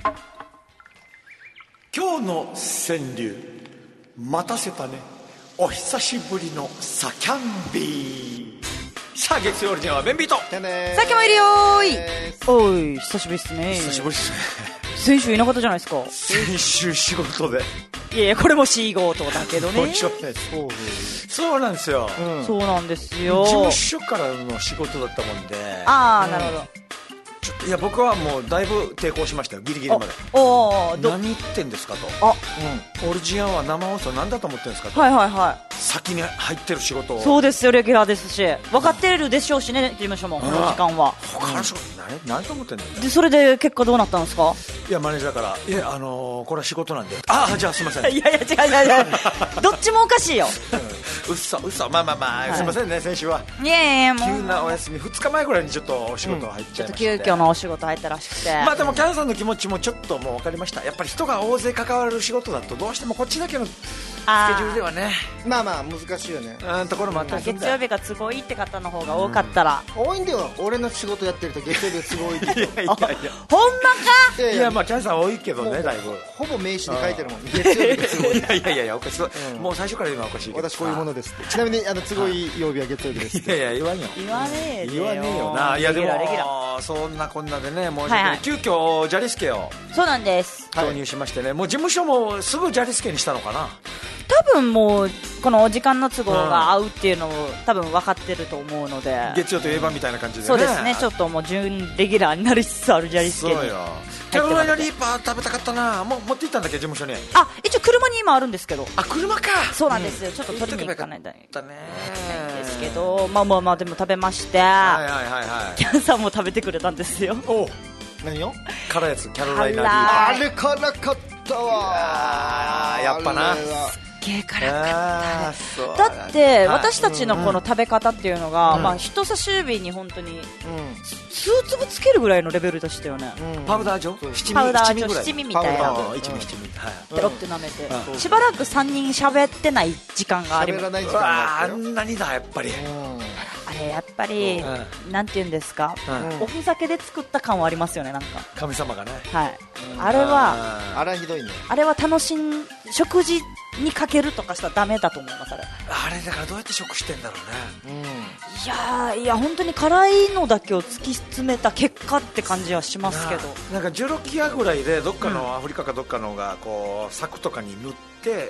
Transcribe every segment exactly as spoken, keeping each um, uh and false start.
今日の川柳、待たせたね、お久しぶりのサキャンビー。さあ月曜オリジナルはベンビートささっきもいるよーい。おい久しぶりっすね。 久しぶりですね。 先週いなかったじゃないですか。 先週仕事で。 いやいやこれも仕事だけどね。 もちろんです。そうなんですよ、 うん、そうなんですよ。 事務所からの仕事だったもんで。 ああ、なるほど。 ちょっといや僕はもうだいぶ抵抗しましたよ、ギリギリまで。 おお、 何言ってんですかと。 あ、 うん、オリジナルは生放送何だと思ってるんですかと。 はいはいはい。 先に入ってる仕事を。 そうですよ、レギュラーですし分かってるでしょうしね、事務所もこの時間は。 他の仕事何何と思ってんだよ。 でそれで結果どうなったんですか。 いやマネージャーからいやあのー、これは仕事なんで。ああじゃあすいません。 いやいや違う違う違うどっちもおかしいよ。 うっそうっそまあまあまあ、はい、すいませんね先週は。 いやいやもう急なお休みふつかまえぐらいにちょっとお仕事入っちゃいまして、 うん、ちょっと急遽のお仕事入ったらしくて。 まあでもキャンさんの気持ちもちょっともう分かりました。やっぱり人が大勢関わる仕事だとどうしてもこっちだけのスケジュールではね、 まあまあ難しいよね。 うんところもあったりするんだ。 月曜日が都合いいって方の方が多かったら、 うん、多いんだよ。俺の仕事やってると月曜日が都合いいっていやいやいやほんまか。 いやいやまあキャンさん多いけどね、だいぶほぼ名詞で書いてるもん。月曜日が都合いい。 いやいやいやいやおかしい、うん、もう最初から言うのはおかしいけど、 私こういうものですって。ちなみにあの都合いい曜日は月曜日ですって。 いやいや言わんよ、 言わねえよ言わねえよな。いやでもそんなこんなでね、もう、はいはい、急遽ジャリスケをそうなんです導入しましてね、もう事務所もすぐジャリスケにしたのかな。 多分もうこの時間の都合が合うっていうのを多分分かってると思うので、 月曜といえばみたいな感じでね。 そうですね、ちょっともう準レギュラーになりつつあるジャリスケに。 そうよ。キャロライナリーパー食べたかったな。もう持って行ったんだっけ事務所に。 あ、一応車に今あるんですけど。 あ、車か。 そうなんですよ、うん、ちょっと取りに行かないといけないんですけど、まあまあまあでも食べまして、 はいはいはいはい、 キャンさんも食べてくれたんですよ。 お何よ。 辛いやつ、キャロライナリーパー。 あれ辛かったわ。 やっぱな。 辛かっただって私たちのこの食べ方っていうのが、うん、まあ、人差し指に本当に数粒つけるぐらいのレベルでしたよね、 うん、パウダー状、七味、 パウダー状、七味みたいな、 一味七味、 ペロって舐めて、うん、しばらくさんにん喋ってない時間があります。 喋らない時間があんなにだやっぱり、うん、 あれやっぱり、うん、なんて言うんですか、うん、おふざけで作った感はありますよね、なんか神様がね、 はい、うん、あれはあらひどいね。 あれは楽しん食事にかけるとかしたらダメだと思います。あれあれだからどうやって食してんだろうね、うん、 いやいや本当に辛いのだけを突き詰めた結果って感じはしますけど、 なんかじゅうろくギアぐらいでどっかのアフリカかどっかのがこう柵とかに塗って、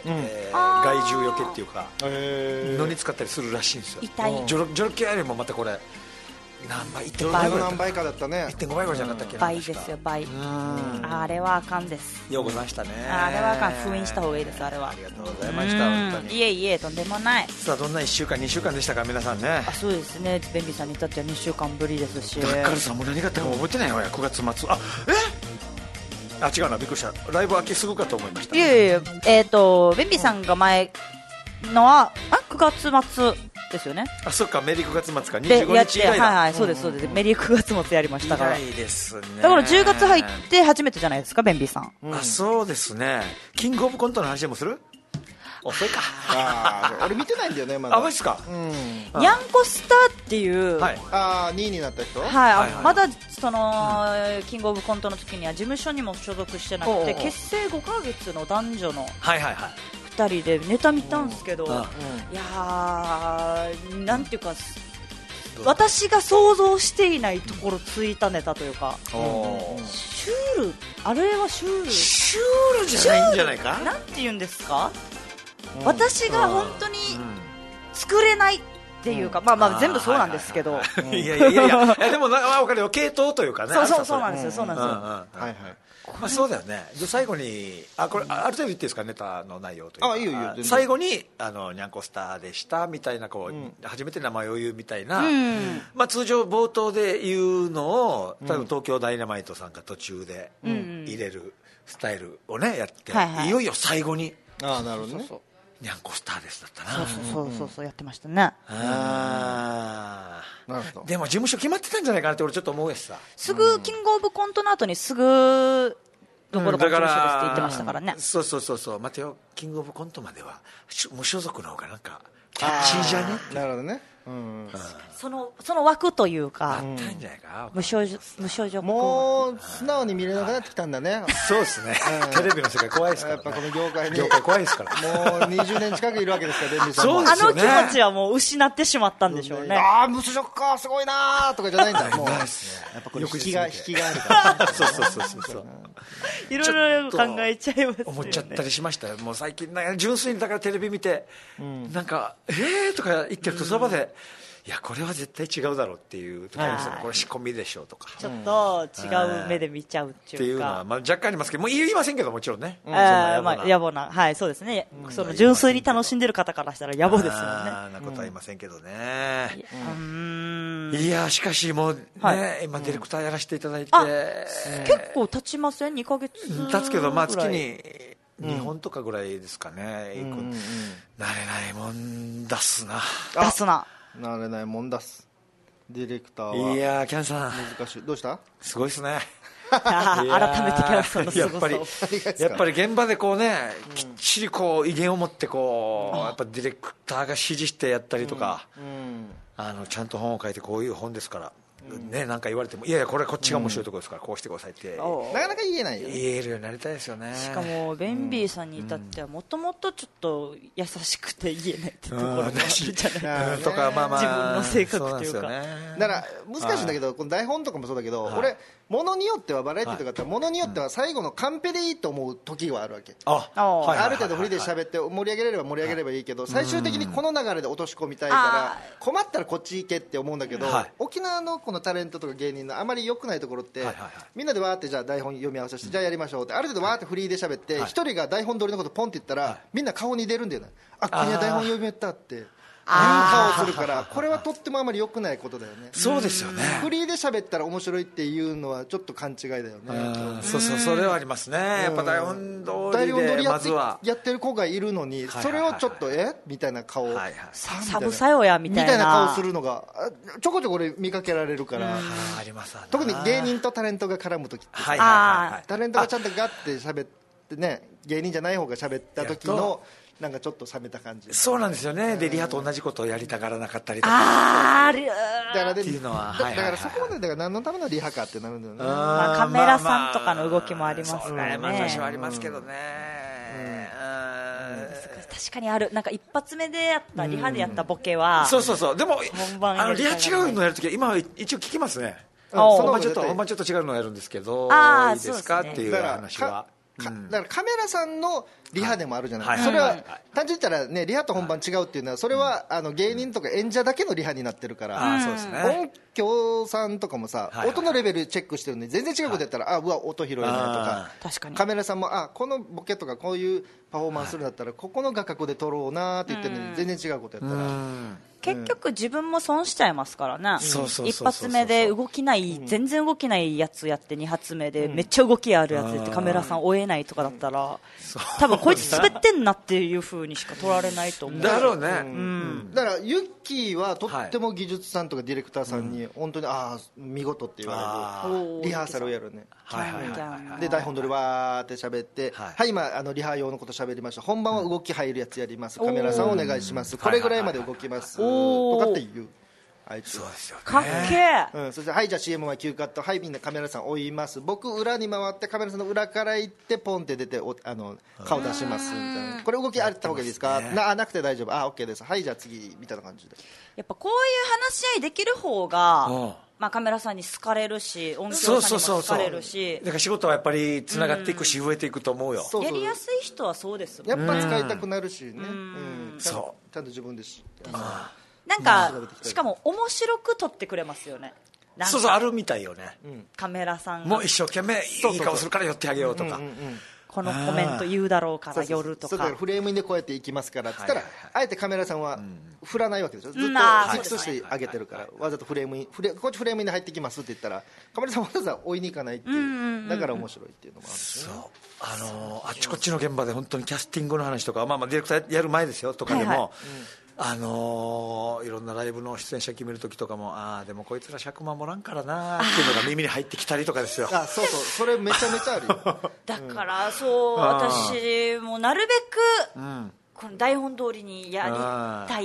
うん、えー、害獣よけっていうかのに使ったりするらしいんですよ。 痛いじゅうろくギアよりもまたこれ何倍、いってんご倍何倍かだったね。 いってんごばいぐらいじゃなかったっけ、 うん、倍ですよ倍。あれはあかんです。 ようございましたね。 あれはあかん、封印した方がいいです。あれはありがとうございました。本当にいえいえとんでもない。 さあどんないっしゅうかんにしゅうかんでしたか皆さんね。 あ、そうですね、便利さんに至ってはにしゅうかんぶりですし、 だからさもう何があったか覚えてないわよ。くがつまつ、あえあ違うな、びっくりした。ライブ明けすぐかと思いました。 いやいやえっ、ー、と便利さんが前のはあくがつまつですよね。 あ、そっか、メリーくがつまつかにじゅうごにち以来だ。 はいはい、そうですそうです、メリーくがつまつやりましたから。 以来ですね。 だからじゅうがつ入って初めてじゃないですか、ベンビーさん、 うん、あ、そうですね。キングオブコントの話でもする？遅いか。 あ俺見てないんだよねまだ。 あ、マジっすか。 うん、ニャンコスターっていう、はい、 あにいになった人、 はいはいはい、まだその、うん、キングオブコントの時には事務所にも所属してなくて、おうおう結成ごかげつの男女の、はいはいはい、ふたりでネタ見たんですけど、うん、いやーなんていうか私が想像していないところついたネタというか、うん、シュール、あれはシュールシュールじゃないんじゃないか。 なんて言うんですか、うん、私が本当に作れないっていうか、うん、まあまあ全部そうなんですけど、 いやいやいやいやでも分かるよ、系統というかね。 そうそうそうなんですよ、そうなんですよ、 はいはい、まあ、そうだよね。で最後にあこれある程度言っていいですか、ネタの内容というか。 あ、いいよいいよ。 最後にあのニャンコスターでしたみたいなこう、うん、初めて名前を言うみたいな、うん、まあ、通常冒頭で言うのを多分東京ダイナマイトさんが途中で入れるスタイルをねやって、はいはい、いよいよ最後に、 あ、なるほどね、 そうそうニャンコスターですだったな。 そうそうそうそうやってましたね。 あ、なるほど。でも事務所決まってたんじゃないかなって俺ちょっと思うやしさ。 すぐキングオブコントの後にすぐどこどこの事務所ですって言ってましたからね、 うん、そうそうそうそう、待てよ、キングオブコントまでは無所属の方がなんかキャッチーじゃねって。 なるほどね、 うん、 そのその枠というかあったんじゃないか、 無症状無症状もう素直に見れなくなってきたんだね。 そうですね、テレビの世界怖いですから、ね、 やっぱこの業界に業界怖いですからもうにじゅうねん近くいるわけですから、ベンビーさんも。 あの気持ちはもう失ってしまったんでしょうね。 ああ無症状かすごいなーとかじゃないんだ、もうやっぱこれ引きが引きがあるからそうそうそうそうそういろいろ考えちゃいますよね。 思っちゃったりしましたよ。もう最近なんか純粋にだからテレビ見て、うん、なんかえーとか言ってるとそばで、いやこれは絶対違うだろうっていう時ありますよね。これ仕込みでしょうとかちょっと違う目で見ちゃうっていうか、っていうのは、 まあ、若干ありますけど、もう言いませんけどもちろんね、 うん、そんな野暮な、まあ、野暮な、はい、そうですね、うん、その純粋に楽しんでる方からしたら野暮ですよね。 あなことは言いませんけどね、 うん、 いやしかしもうね、はい、今ディレクターやらせていただいて、うん、 結構経ちません？にかげつ経つけど、まあ、月ににほんとかぐらいですかね、うん、慣れないもん出すな出すな慣れないもん出すディレクターは。 いやーキャンさん難しい。どうした？ すごいですね改めてキャンさんのすごさを。やっぱりやっぱり現場でこうね、うん、きっちりこう威厳を持ってこう、うん、やっぱディレクターが指示してやったりとか、うんうん、あのちゃんと本を書いてこういう本ですからね、なんか言われてもいやいやこれこっちが面白いところですから、うん、こうしてくださいって、 なかなか言えないよね。 言えるようになりたいですよね。 しかもベンビーさんに至ってはもともとちょっと優しくて言えないってところがあるじゃないとか、まあまあ自分の性格というか、 ね、 だから難しいんだけど、この台本とかもそうだけど、俺ものによってはバラエティーとかだったらものによっては最後のカンペでいいと思う時はあるわけ。あある程度フリで喋って盛り上げれれば盛り上げればいいけど、最終的にこの流れで落とし込みたいから困ったらこっち行けって思うんだけど、沖縄のこのタレントとか芸人のあまり良くないところって、はいはいはい、みんなでわーってじゃあ台本読み合わせして、うん、じゃあやりましょうってある程度わーってフリーで喋って一、はい、人が台本通りのことポンって言ったら、はい、みんな顔に出るんだよね。あ、これは台本読みやったっていう顔をするから、これはとってもあまり良くないことだよね。 そうですよね。 フリーで喋ったら面白いっていうのはちょっと勘違いだよね。 そうそう、それはありますね。やっぱ台本通りでまずはやってる子がいるのに、それをちょっとえみたいな顔、 サブサヨやみたいなみたいな顔するのがちょこちょこ俺見かけられるから、 あります。 特に芸人とタレントが絡む時って、 はいはいはい、 タレントがちゃんとガッて喋ってね、芸人じゃない方が喋った時のなんかちょっと冷めた感じ。 そうなんですよね。でリハと同じことをやりたがらなかったりとか、 あーだからっていうのは、 だからそこまでだから何のためのリハかってなるんだよね。 まあ、カメラさんとかの動きもありますからね。 まあ最初はありますけどね。 確かにある。なんか一発目でやったリハでやったボケは、 そうそうそう。でも本番あのリハ違うのやるときは今は一応聞きますね。本番ちょっと本番ちょっと違うのをやるんですけど、いいですかっていう話は。 だからカメラさんのリハでもあるじゃない、はい、それは単純に言ったらね、リハと本番違うっていうのは、それはあの芸人とか演者だけのリハになってるから、 うん、そうですね、 音響さんとかもさ、はいはい、音のレベルチェックしてるんで全然違うことやったら、はい、あうわ音拾えないとか、 確かにカメラさんもあこのボケとかこういうパフォーマンスするんだったら、はい、ここの画角で撮ろうなって言ってるのに全然違うことやったら、 結局自分も損しちゃいますからね。一発目で動きない、 うん、 全然動きないやつやってに発目でめっちゃ動きあるやつやってカメラさん追えないとかだったら、多分こいつ滑ってんなっていう風にしか撮られないと思う。 だろうね、 うん、 だからユッキーはとっても技術さんとかディレクターさんに本当にああ見事って言われるリハーサルをやるね。 はいはいはい、 で台本通りわーって喋って、はい、はい、今あのリハ用のこと喋りました、本番は動き入るやつやります、カメラさんお願いします、これぐらいまで動きますとかっていう、あいつそうですよね、 かっけー、 うん、そしてはいじゃあ シーエム は急カット、はいみんなカメラさん追います、僕裏に回ってカメラさんの裏から行ってポンって出ておあの顔出しますみたいな、これ動きあった方がいいですか、ね、な, なくて大丈夫、あ OK です、はいじゃあ次みたいな感じで、 やっぱこういう話し合いできる方が、まあ、カメラさんに好かれるし、音響さんにも好かれるし、 だから仕事はやっぱりつながっていくし、増えていくと思うよ。 そうそう、 やりやすい人はそうですもん、やっぱ使いたくなるしね、うんうん、そうちゃんと自分でし、 なんかしかも面白く撮ってくれますよね。 そうそう、あるみたいよね、 うん、カメラさんがもう一生懸命いい顔するから寄ってあげようとか、 このコメント言うだろうから寄るとか、 そうそうそう、フレームでこうやっていきますからって言ったら、はいはいはい、あえてカメラさんは振らないわけでしょ、ずっとフィックスしてあげてるから、はいはいはい、わざとフレームにフレこっちフレームに入ってきますって言ったらカメラさんわざわざ追いに行かないっていう、うんうんうん、だから面白いっていうのもあるし、ね、 そう、あのー、あっちこっちの現場で本当にキャスティングの話とか、まあ、まあディレクターやる前ですよとかでも、はいはい、あのー、いろんなライブの出演者決めるときとかも、ああでもこいつら尺守らんからなっていうのが耳に入ってきたりとかですよ。 あ、そうそう、それめちゃめちゃあるよだからそう、私もなるべく、うん、この台本通りにやりたい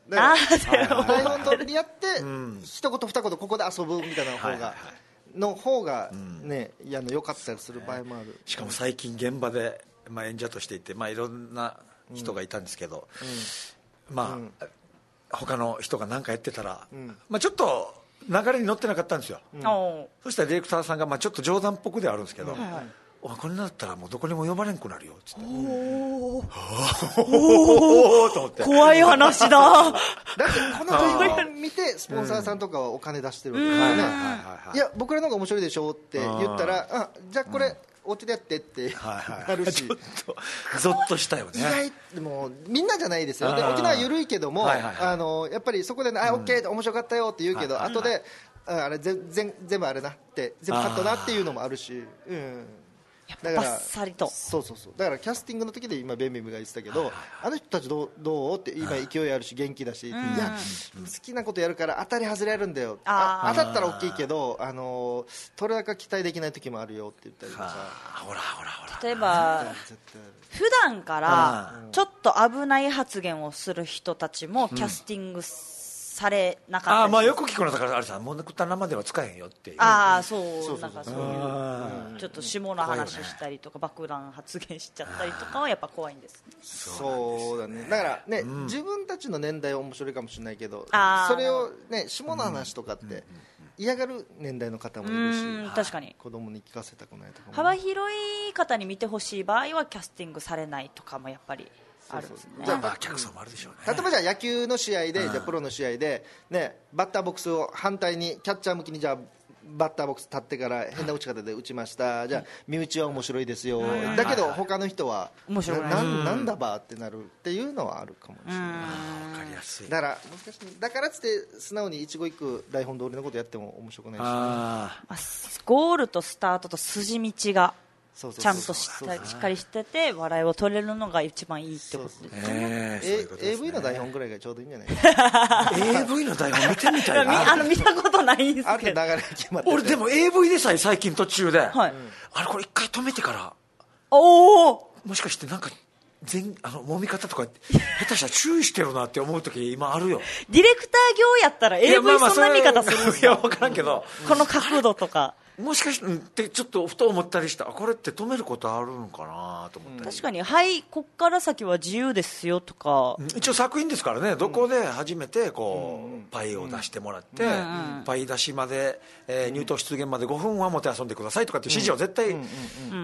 台本通りにやって一言二言ここで遊ぶみたいな方がの方がね良かったりする場合もある。 しかも最近現場でまあ演者としていてまあいろんな人がいたんですけど、まあ他の人が何かやってたらまあちょっと流れに乗ってなかったんですよ。そしたらディレクターさんがまあちょっと冗談っぽくではあるんですけど、お前これになったらもうどこにも呼ばれんくなるよっつって、おおと思って怖い話だ。 だってこの台本見てスポンサーさんとかはお金出してるわけですよね。いや僕らの方が面白いでしょって言ったら、あじゃあこれお家でやってってなるし、 ちょっとゾッとしたよね。 意外でもみんなじゃないですよ。で沖縄は緩いけども、あのやっぱりそこで、ね、あオッケー面白かったよって言うけど、後であれ全全全部あれなって全部カットなっていうのもあるし、うん。だからバッサリとそうそうそうだからキャスティングの時で今ベンビムが言ってたけど、はいはいはい、あの人たちどうどうって今勢いあるし元気だし、いや好きなことやるから当たり外れあるんだよ、あ当たったら大きいけどあの取れ高期待できない時もあるよって言ったりとか、 ほらほらほら例えば普段からちょっと危ない発言をする人たちもキャスティングされなかったり、 あまあよく聞くのだからあれさもう食った生では使えへんよっていう、 ああそうなんかそういうちょっと下の話したりとか爆弾発言しちゃったりとかはやっぱ怖いんです、ね、 そうだねだからね、うん、自分たちの年代は面白いかもしれないけどそれをね下の話とかって嫌がる年代の方もいるし、うん、 確かに子供に聞かせたくないとかも、ね、 幅広い方に見てほしい場合はキャスティングされないとかもやっぱりあるんですね。 じゃあまあ客層もあるでしょうね。 例えばじゃあ野球の試合で、じゃあプロの試合で、ね、バッターボックスを反対にキャッチャー向きにじゃあバッターボックス立ってから変な打ち方で打ちました、じゃあ身内は面白いですよ、だけど他の人は面白いな, な, なんだばってなるっていうのはあるかもしれない。 分かりやすい。 だから難しい。だからつって素直に一期一句台本通りのことやっても面白くないし、 あゴールとスタートと筋道がちゃんとしっかりしてて笑いを取れるのが一番いいってことですね。 えー、エーブイ の台本ぐらいがちょうどいいんじゃない？ エーブイ の台本見てみたいな。 あの見たことないんですけど。 ある流れ決まって俺でも エーブイ でさえ最近途中で、はい、あれこれ一回止めてからおおもしかしてなんか全あの揉み方とか下手したら注意してるなって思う時今あるよ。 ディレクター業やったら エーブイ そんな見方するんですか？ いや分からんけどこの角度とかもしかしてちょっとふと思ったりした、これって止めることあるのかなと思ったり、うん、 確かにはいこっから先は自由ですよとか、 一応作品ですからね、どこで初めてこう、うん、パイを出してもらって、うん、パイ出しまで、えー、入党出現までごふんはもてあそんでくださいとかっていう指示は絶対、うん、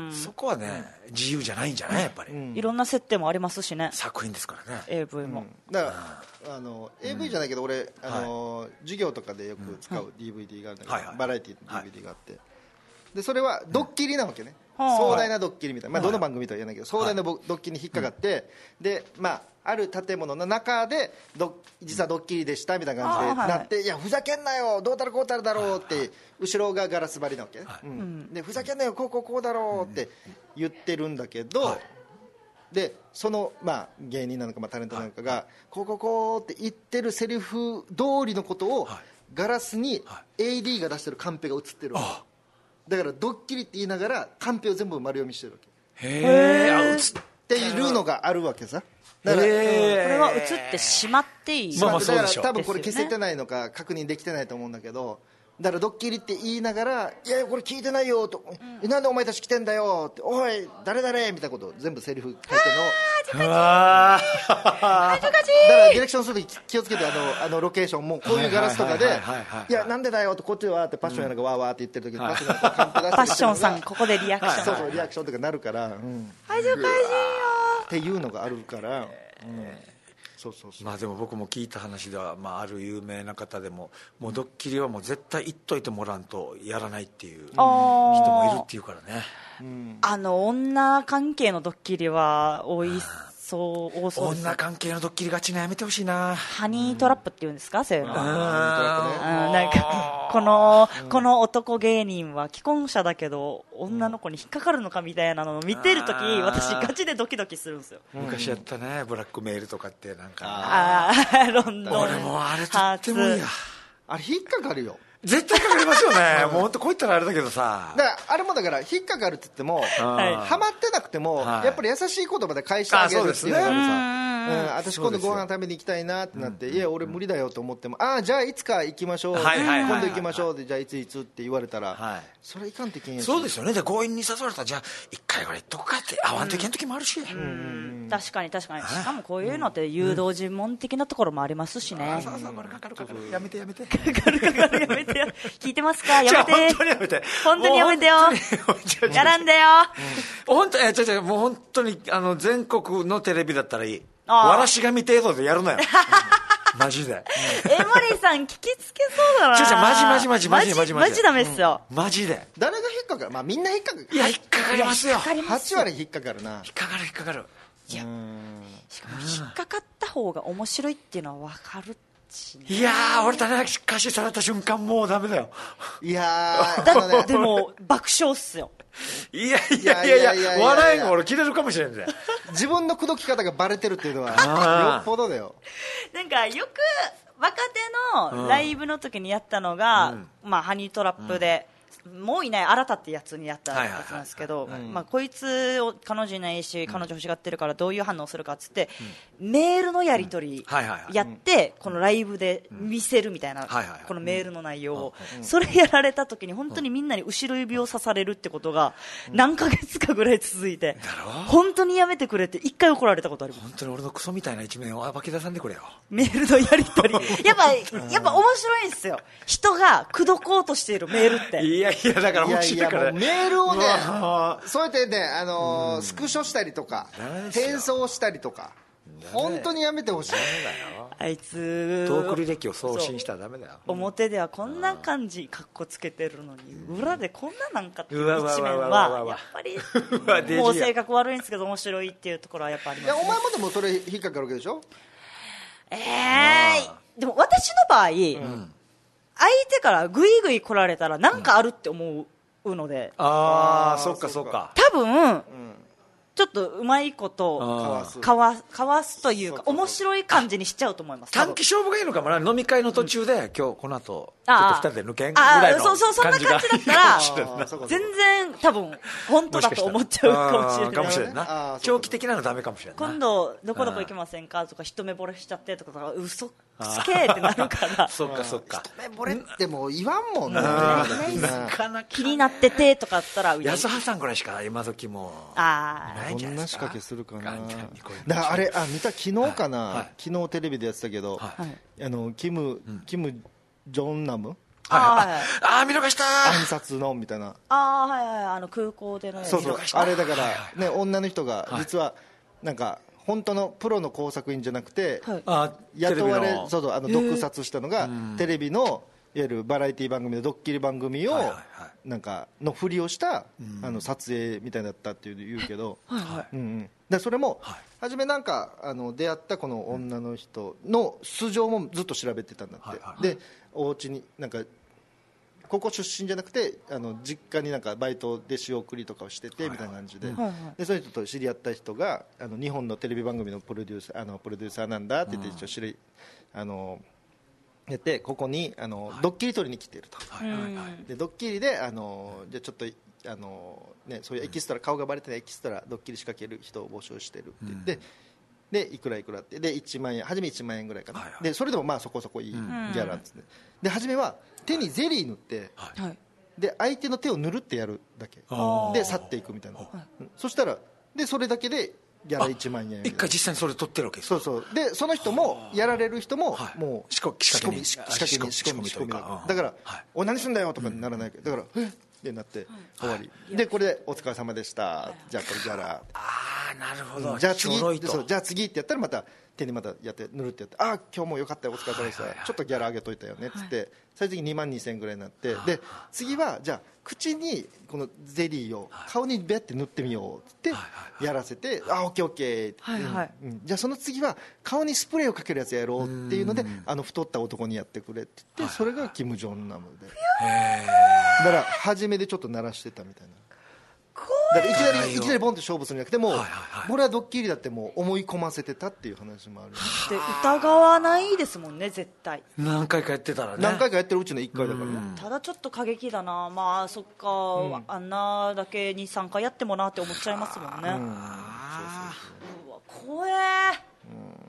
そこはね自由じゃないんじゃないやっぱり、うん、 いろんな設定もありますしね、 作品ですからねエーブイ も、 うん、だからあの エーブイ じゃないけど俺あの、はい、授業とかでよく使う ディーブイディー があるんだけど、はいはい、バラエティの ディーブイディー があって、はいでそれはドッキリなわけね、うん、壮大なドッキリみたいな、まあ、どの番組とは言えないけど壮大なドッキリに引っかかって、はい、でまあ、ある建物の中でど実はドッキリでしたみたいな感じでなって、はい、いやふざけんなよどうたらこうたらだろうって後ろがガラス張りなわけね、はいうん、でふざけんなよこうこうこうだろうって言ってるんだけど、はいでその、まあ、芸人なのか、まあ、タレントなのかが、はい、こうこうこうって言ってるセリフ通りのことを、はい、ガラスに エーディー が出してるカンペが映ってるわけ、はいだからドッキリって言いながらカンペを全部丸読みしてるわけ。 へえ。 映っているのがあるわけさ。だから、うん、これは映ってしまっていい。 まあまあそうでしょう。だから多分これ消せてないのか確認できてないと思うんだけど、だからドッキリって言いながらいやこれ聞いてないよと、うん、なんでお前たち来てんだよっておい誰誰みたいなことを全部セリフ書いてるのをあーだからディレクションするとき気をつけてあのあのロケーションもこういうガラスとかでいやなんでだよってこっちはってパッションやなんかわーわーって言ってる時に、うん、パッションがカンペ出してるパッションさんここでリアクション、 そうそうリアクションとかなるから、うん、 恥ずかしいよっていうのがあるから、うんそうそうそうまあでも僕も聞いた話では、まあ、ある有名な方でももうドッキリはもう絶対言っといてもらわんとやらないっていう人もいるっていうからね、 うん、あの女関係のドッキリは多いそう多そうです。 女関係のドッキリがちなやめてほしいな。 ハニートラップっていうんですか、そういうの。なんかこのこの男芸人は既婚者だけど女の子に引っかかるのかみたいなのを見てるとき私ガチでドキドキするんですよ。 昔やったねブラックメールとかってなんかああロンドン俺もあれとってもいいやあれ引っかかるよ絶対かかりますよねもう本当こういったらあれだけどさだからあれもだから引っかかるって言ってもハマってなくてもやっぱり優しい言葉で返してあげるっていうのがあるさ私今度ご飯食べに行きたいなってなって、いや俺無理だよと思っても、ああじゃあいつか行きましょう、今度行きましょうで、じゃあいついつって言われたら、それいかんといけんやし。 そうですよね。で強引に誘われたら、じゃあ一回ぐらい行っとくかって会わんといけん時もあるし、 確かに確かに。しかもこういうのって誘導尋問的なところもありますしね。 そうそう、これかかるかかる、やめてやめて、 かかるかかる、やめてよ。聞いてますか、やめて。 本当にやめて、 本当にやめてよ、やらんでよ。 本当、いや違う違う、もう本当にあの全国のテレビだったらいい、わらしがみ程度でやるなよマジで。 え、森さん聞きつけそうだな。 ちょちょ、マジマジマジマジマジマジダメっすよ、 マジで。 誰が引っかかる、まあみんな引っかかる。 いや引っかかりますよ、 はち割引っかかるな。 引っかかる引っかかる。 いや、しかも引っかかった方が面白いっていうのは分かるし、ね、 いやー、俺種明かしされた瞬間もうダメだよ。 いやーだってでも爆笑っすよ。 いやいやいやいや、笑いが俺切れるかもしれんね。 自分の口説き方がバレてるっていうのはよっぽどだよ。 なんかよく若手のライブの時にやったのが、うんまあ、ハニートラップで、うん、もういない新たってやつにやったやつなんですけど、まあ、こいつを彼女いないし彼女欲しがってるからどういう反応するかっつって、うん、メールのやり取りやって、このライブで見せるみたいな、このメールの内容を、それやられた時に本当にみんなに後ろ指を刺されるってことが何ヶ月かぐらい続いて、本当にやめてくれって一回怒られたことあります。 本当に俺のクソみたいな一面を暴き出さんでくれよ。 メールのやり取りやっぱやっぱ面白いんですよ、人が口説こうとしているメールって。 いやいや、だから面白いから、 メールをね、そうやってね、あのー、スクショしたりとか転送したりとか本当にやめてほしい。 あいつトーク履歴を送信したらダメだよ。 表ではこんな感じかっこつけてるのに裏でこんななんかっていう一面はやっぱりもう性格悪いんですけど面白いっていうところはやっぱありますね。 いやお前もでもそれ引っかかるわけでしょ。 ええー、でも私の場合、うん、相手からグイグイ来られたら何かあるって思うので、 うん、ああそっかそっか、 多分、うんちょっとうまいことかわす、かわすというか面白い感じにしちゃうと思います。 短期勝負がいいのかもな。飲み会の途中で、うん、今日この後ちょっとふたりで抜けんぐらいの感じが、そうそう、そんな感じだったら全然多分本当だと思っちゃうかもしれない。 かもしれんな。長期的なのダメかもしれない。 今度どこどこ行けませんかとか一目惚れしちゃってとか嘘つけってなるからそっかそっか、 一目惚れってもう言わんもんね。 気になっててとかあったら安葉さんぐらいしか今時もああこんな仕掛けするかな。だからあれあ見た昨日かな、はいはい、昨日テレビでやってたけど、はい、あのキム、うん、キムジョンナムああ見逃した暗殺のみたいなあはいはいあの空港でのそうそうあれだからね女の人が実はなんか本当のプロの工作員じゃなくて、はい、雇われそうそうあの毒殺したのがテレビのいわゆるバラエティ番組のドッキリ番組をなんかのふりをしたあの撮影みたいだったっていう言うけど、うんうん、でそれも初めなんかあの出会ったこの女の人の素性もずっと調べてたんだって、でお家になんかここ出身じゃなくてあの実家になんかバイトで仕送りとかをしててみたいな感じで、でその人と知り合った人があの日本のテレビ番組のプロデューサーあのプロデューサーなんだって言って一応知りあのやってここにあの、はい、ドッキリ取りに来ていると、はいはいはい、でドッキリであのじゃちょっとあの、ね、そういうエキストラ、うん、顔がバレてないエキストラドッキリ仕掛ける人を募集してるって言って、うん、でいくらいくらってでいちまん円初めいちまん円ぐらいかな、はいはい、でそれでもまあそこそこいいギャラっつって、うん、で初めは手にゼリー塗って、はい、で相手の手を塗るってやるだけで去っていくみたいな、そしたらでそれだけでギャラいちまん円一回実際にそれ取ってるわけですか。そうそうでその人もやられる人ももう仕掛けに仕掛けに仕込み仕込みだからお何すんだよとかにならないけどだからえっってなって終わりでこれでお疲れ様でしたじゃあこれギャラああなるほどじゃあ次そうじゃあ次ってやったらまた手にまたやって塗るってやってああ今日もよかったよお疲れ様でしたちょっとギャラ上げといたよねっつって最終的ににまんにせんえんぐらいになってで次はじゃあ口にこのゼリーを顔にベッて塗ってみようってやらせてあオッケーオッケーはいはいじゃあその次は顔にスプレーをかけるやつやろうっていうのであの太った男にやってくれって言ってそれがキム・ジョンナムでだから初めでちょっと鳴らしてたみたいなだからいきなりいきなりボンって勝負するんじゃなくてもうこれはドッキリだってもう思い込ませてたっていう話もあるで疑わないですもんね絶対何回かやってたらね何回かやってるうちのいっかいだからね、うん、 ただちょっと過激だなまあそっか、うん、あんなだけにさんかいやってもなって思っちゃいますもんね、うん、そうそうそううわ怖え、うん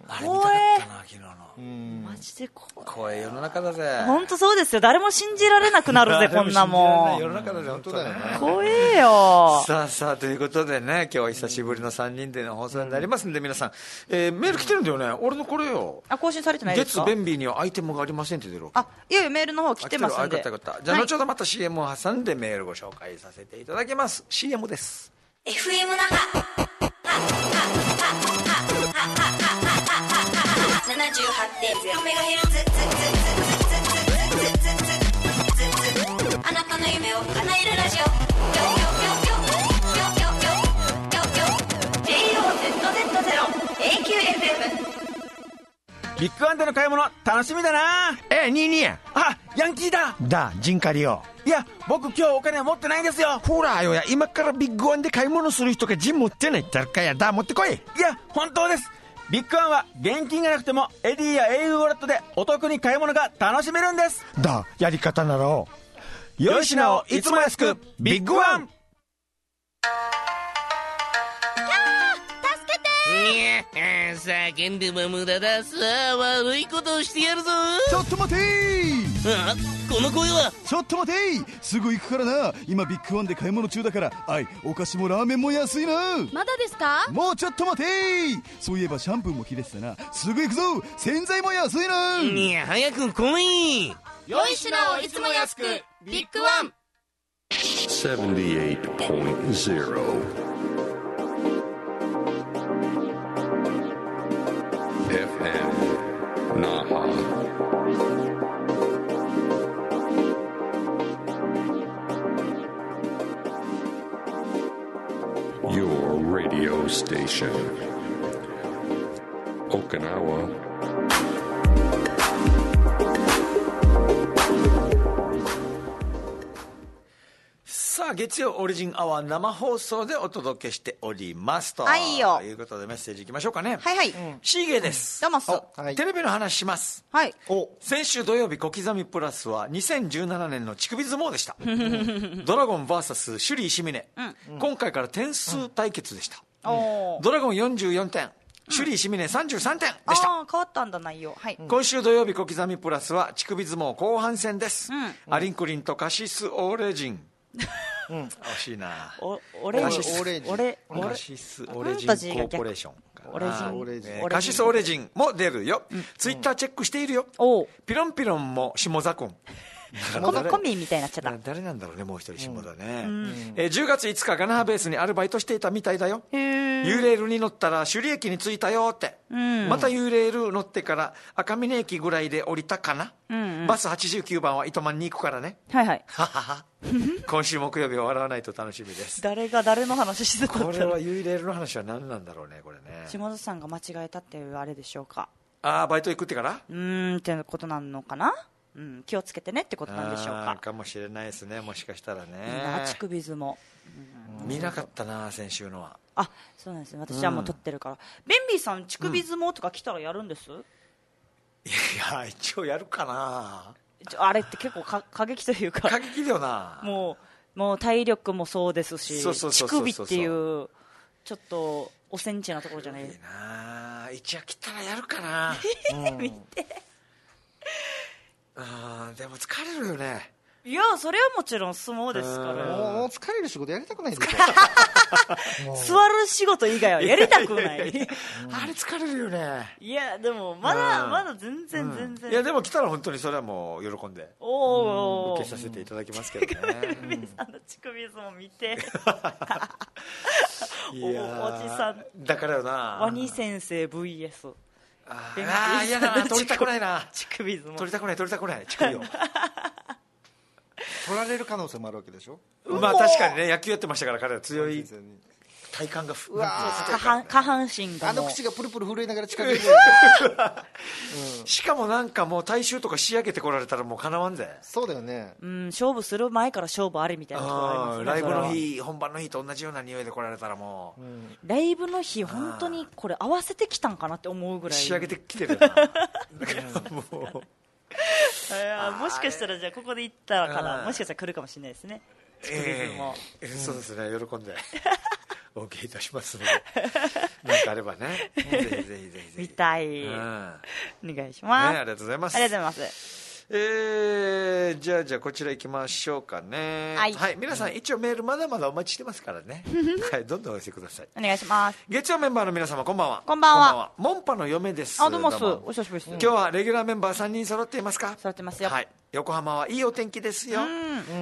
あれ見たかったな昨日の。 マジで怖い。 怖い世の中だぜ。 本当そうですよ。誰も信じられなくなるぜこんなもん。 世の中だぜ本当だよね。 怖えよ。 さあさあということでね、今日は久しぶりのさんにんでの放送になりますんで、皆さん、えー、メール来てるんだよね。俺のこれよ。 あ、更新されてないですか。 月便利にはアイテムがありませんって出る。 あ、いやいやメールの方来てますんで。 あ、よかったよかった。じゃあ、はい、後ほどまた シーエム を挟んでメールご紹介させていただきます。 シーエム です。 エフエム 那覇 ななじゅうはちてんゼロメガヘルツ あなたの夢を叶えるラジオ ジェイオーゼットゼットゼロ エーキューエフエム。 ビッグワンでの買い物楽しみだな。 ええ、ニーニーや。 あ、ヤンキーだ。 だ、ジンカリよ。 いや、僕今日お金持ってないんですよ。 ほらよや、今からビッグワンで買い物する人がジン持ってないってあるかや。だ、持ってこい。 いや、本当です。ビッグワンは現金がなくてもエディや エーユー ウォレットでお得に買い物が楽しめるんです。 だ、やり方ならお良い品をいつも安く、ビッグワン。 いや、叫んでも無駄だ。さあ、悪いことをしてやるぞ。 ちょっと待てー。 あ、この声は。 ちょっと待てー。すぐ行くからな。今ビッグワンで買い物中だから。はい、お菓子もラーメンも安いな。 まだですか。 もうちょっと待てー。そういえばシャンプーも切れてたな。すぐ行くぞ。洗剤も安いな。 いや、早く来い。 良い品をいつも安く、ビッグワン。 ななじゅうはちてんゼロエフエム Naha. Your radio station. Okinawa. さあ月曜オリジンアワー生放送でお届けしておりますと、 はいよ、 いうことでメッセージいきましょうかね。 はいはい、 うん、シーゲーです。 どうもす、 はい、テレビの話します。 はい。 お先週土曜日小刻みプラスはにせんじゅうななねんの乳首相撲でしたドラゴン ブイエス 首里石峰、うん、今回から点数対決でした、うん、ドラゴンよんじゅうよんてん、首里石峰さんじゅうさんてんでした。 あ変わったんだ内容、はい、 今週土曜日小刻みプラスは乳首相撲後半戦です、うん、アリンクリンとカシスオーレジンうん、惜しいな。 お俺カシスオレジン、俺カシスオレジンコーポレーション、オレジン、オレジン、カシスオレジンも出るよ、うん、ツイッターチェックしているよ、うん、ピロンピロンも下座君このコミみたいになっちゃった。 誰なんだろうね、もう一人下田ね、うん、えー、じゅうがついつかガナハベースにアルバイトしていたみたいだよ。ユーレールに乗ったら首里駅に着いたよって、うん、またユーレール乗ってから赤峰駅ぐらいで降りたかな、うんうん、バスはちじゅうきゅうばんは糸満に行くからね。 はいはい。 ははは今週木曜日は笑わないと楽しみです。 誰が誰の話してたんだろう。 これはユーレールの話は何なんだろうね、これね。 下田さんが間違えたっていうあれでしょうか。 ああ、バイト行くってからうーんってことなのかな、うん、気をつけてねってことなんでしょうか。 かもしれないですね、もしかしたらね。 乳首相撲、 うん、見なかったな先週のは。 あ、そうなんですね、私はもう撮ってるから、うん、ベンビーさん乳首相撲とか来たらやるんです、うん、いや一応やるかな。 あれって結構か過激というか過激だよな。 もうもう体力もそうですし、乳首っていうちょっとおセンチなところじゃない。いいな、一応来たらやるかな見てあ、でも疲れるよね。 いや、それはもちろん相撲ですから。 もう、もう疲れる仕事やりたくないんですよ座る仕事以外はやりたくない。 あれ疲れるよね。 いやでもまだ、うん、まだ全然全然、うん、 いやでも来たら本当にそれはもう喜んでお、うん、受けさせていただきますけどね。 ベンさんの乳首相撲見ていやおじさんだからよな、 ワニ先生 ブイエスああ嫌だな、取りたくないな。 乳首相撲取りたくない取りたくない乳首を取られる可能性もあるわけでしょ。 まあ確かにね、野球やってましたから彼は強い体幹がふうわ下半下半身があの口がプルプル震えながら近づいてる、 うん、しかもなんかもう大衆とか仕上げてこられたらもうかなわんぜ。 そうだよね、 うん、勝負する前から勝負ありみたいなところありますね。 ライブの日本番の日と同じような匂いで来られたらもう、うん、 ライブの日本当にこれ合わせてきたんかなって思うぐらい仕上げてきてるよなだからもうもしかしたらじゃあここで行ったからもしかしたら来るかもしれないですね。 えー、そうですね、喜んでお受けいたしますので何かあればねぜひぜひぜひぜひ見たい、うん、お願いします、 ね、ありがとうございます。 ありがとうございます。 えー、じゃあじゃあこちら行きましょうかね。はい、はい、皆さん一応メールまだまだお待ちしてますからねはい、どんどんお寄せください。 お願いします。 月曜メンバーの皆様こんばんは。 こんばんは。 モンパの嫁です。 あ、どうもす。お久しぶりです。 今日はレギュラーメンバーさんにん揃っていますか？ 揃ってますよ。 はい、横浜はいいお天気ですよ。うん、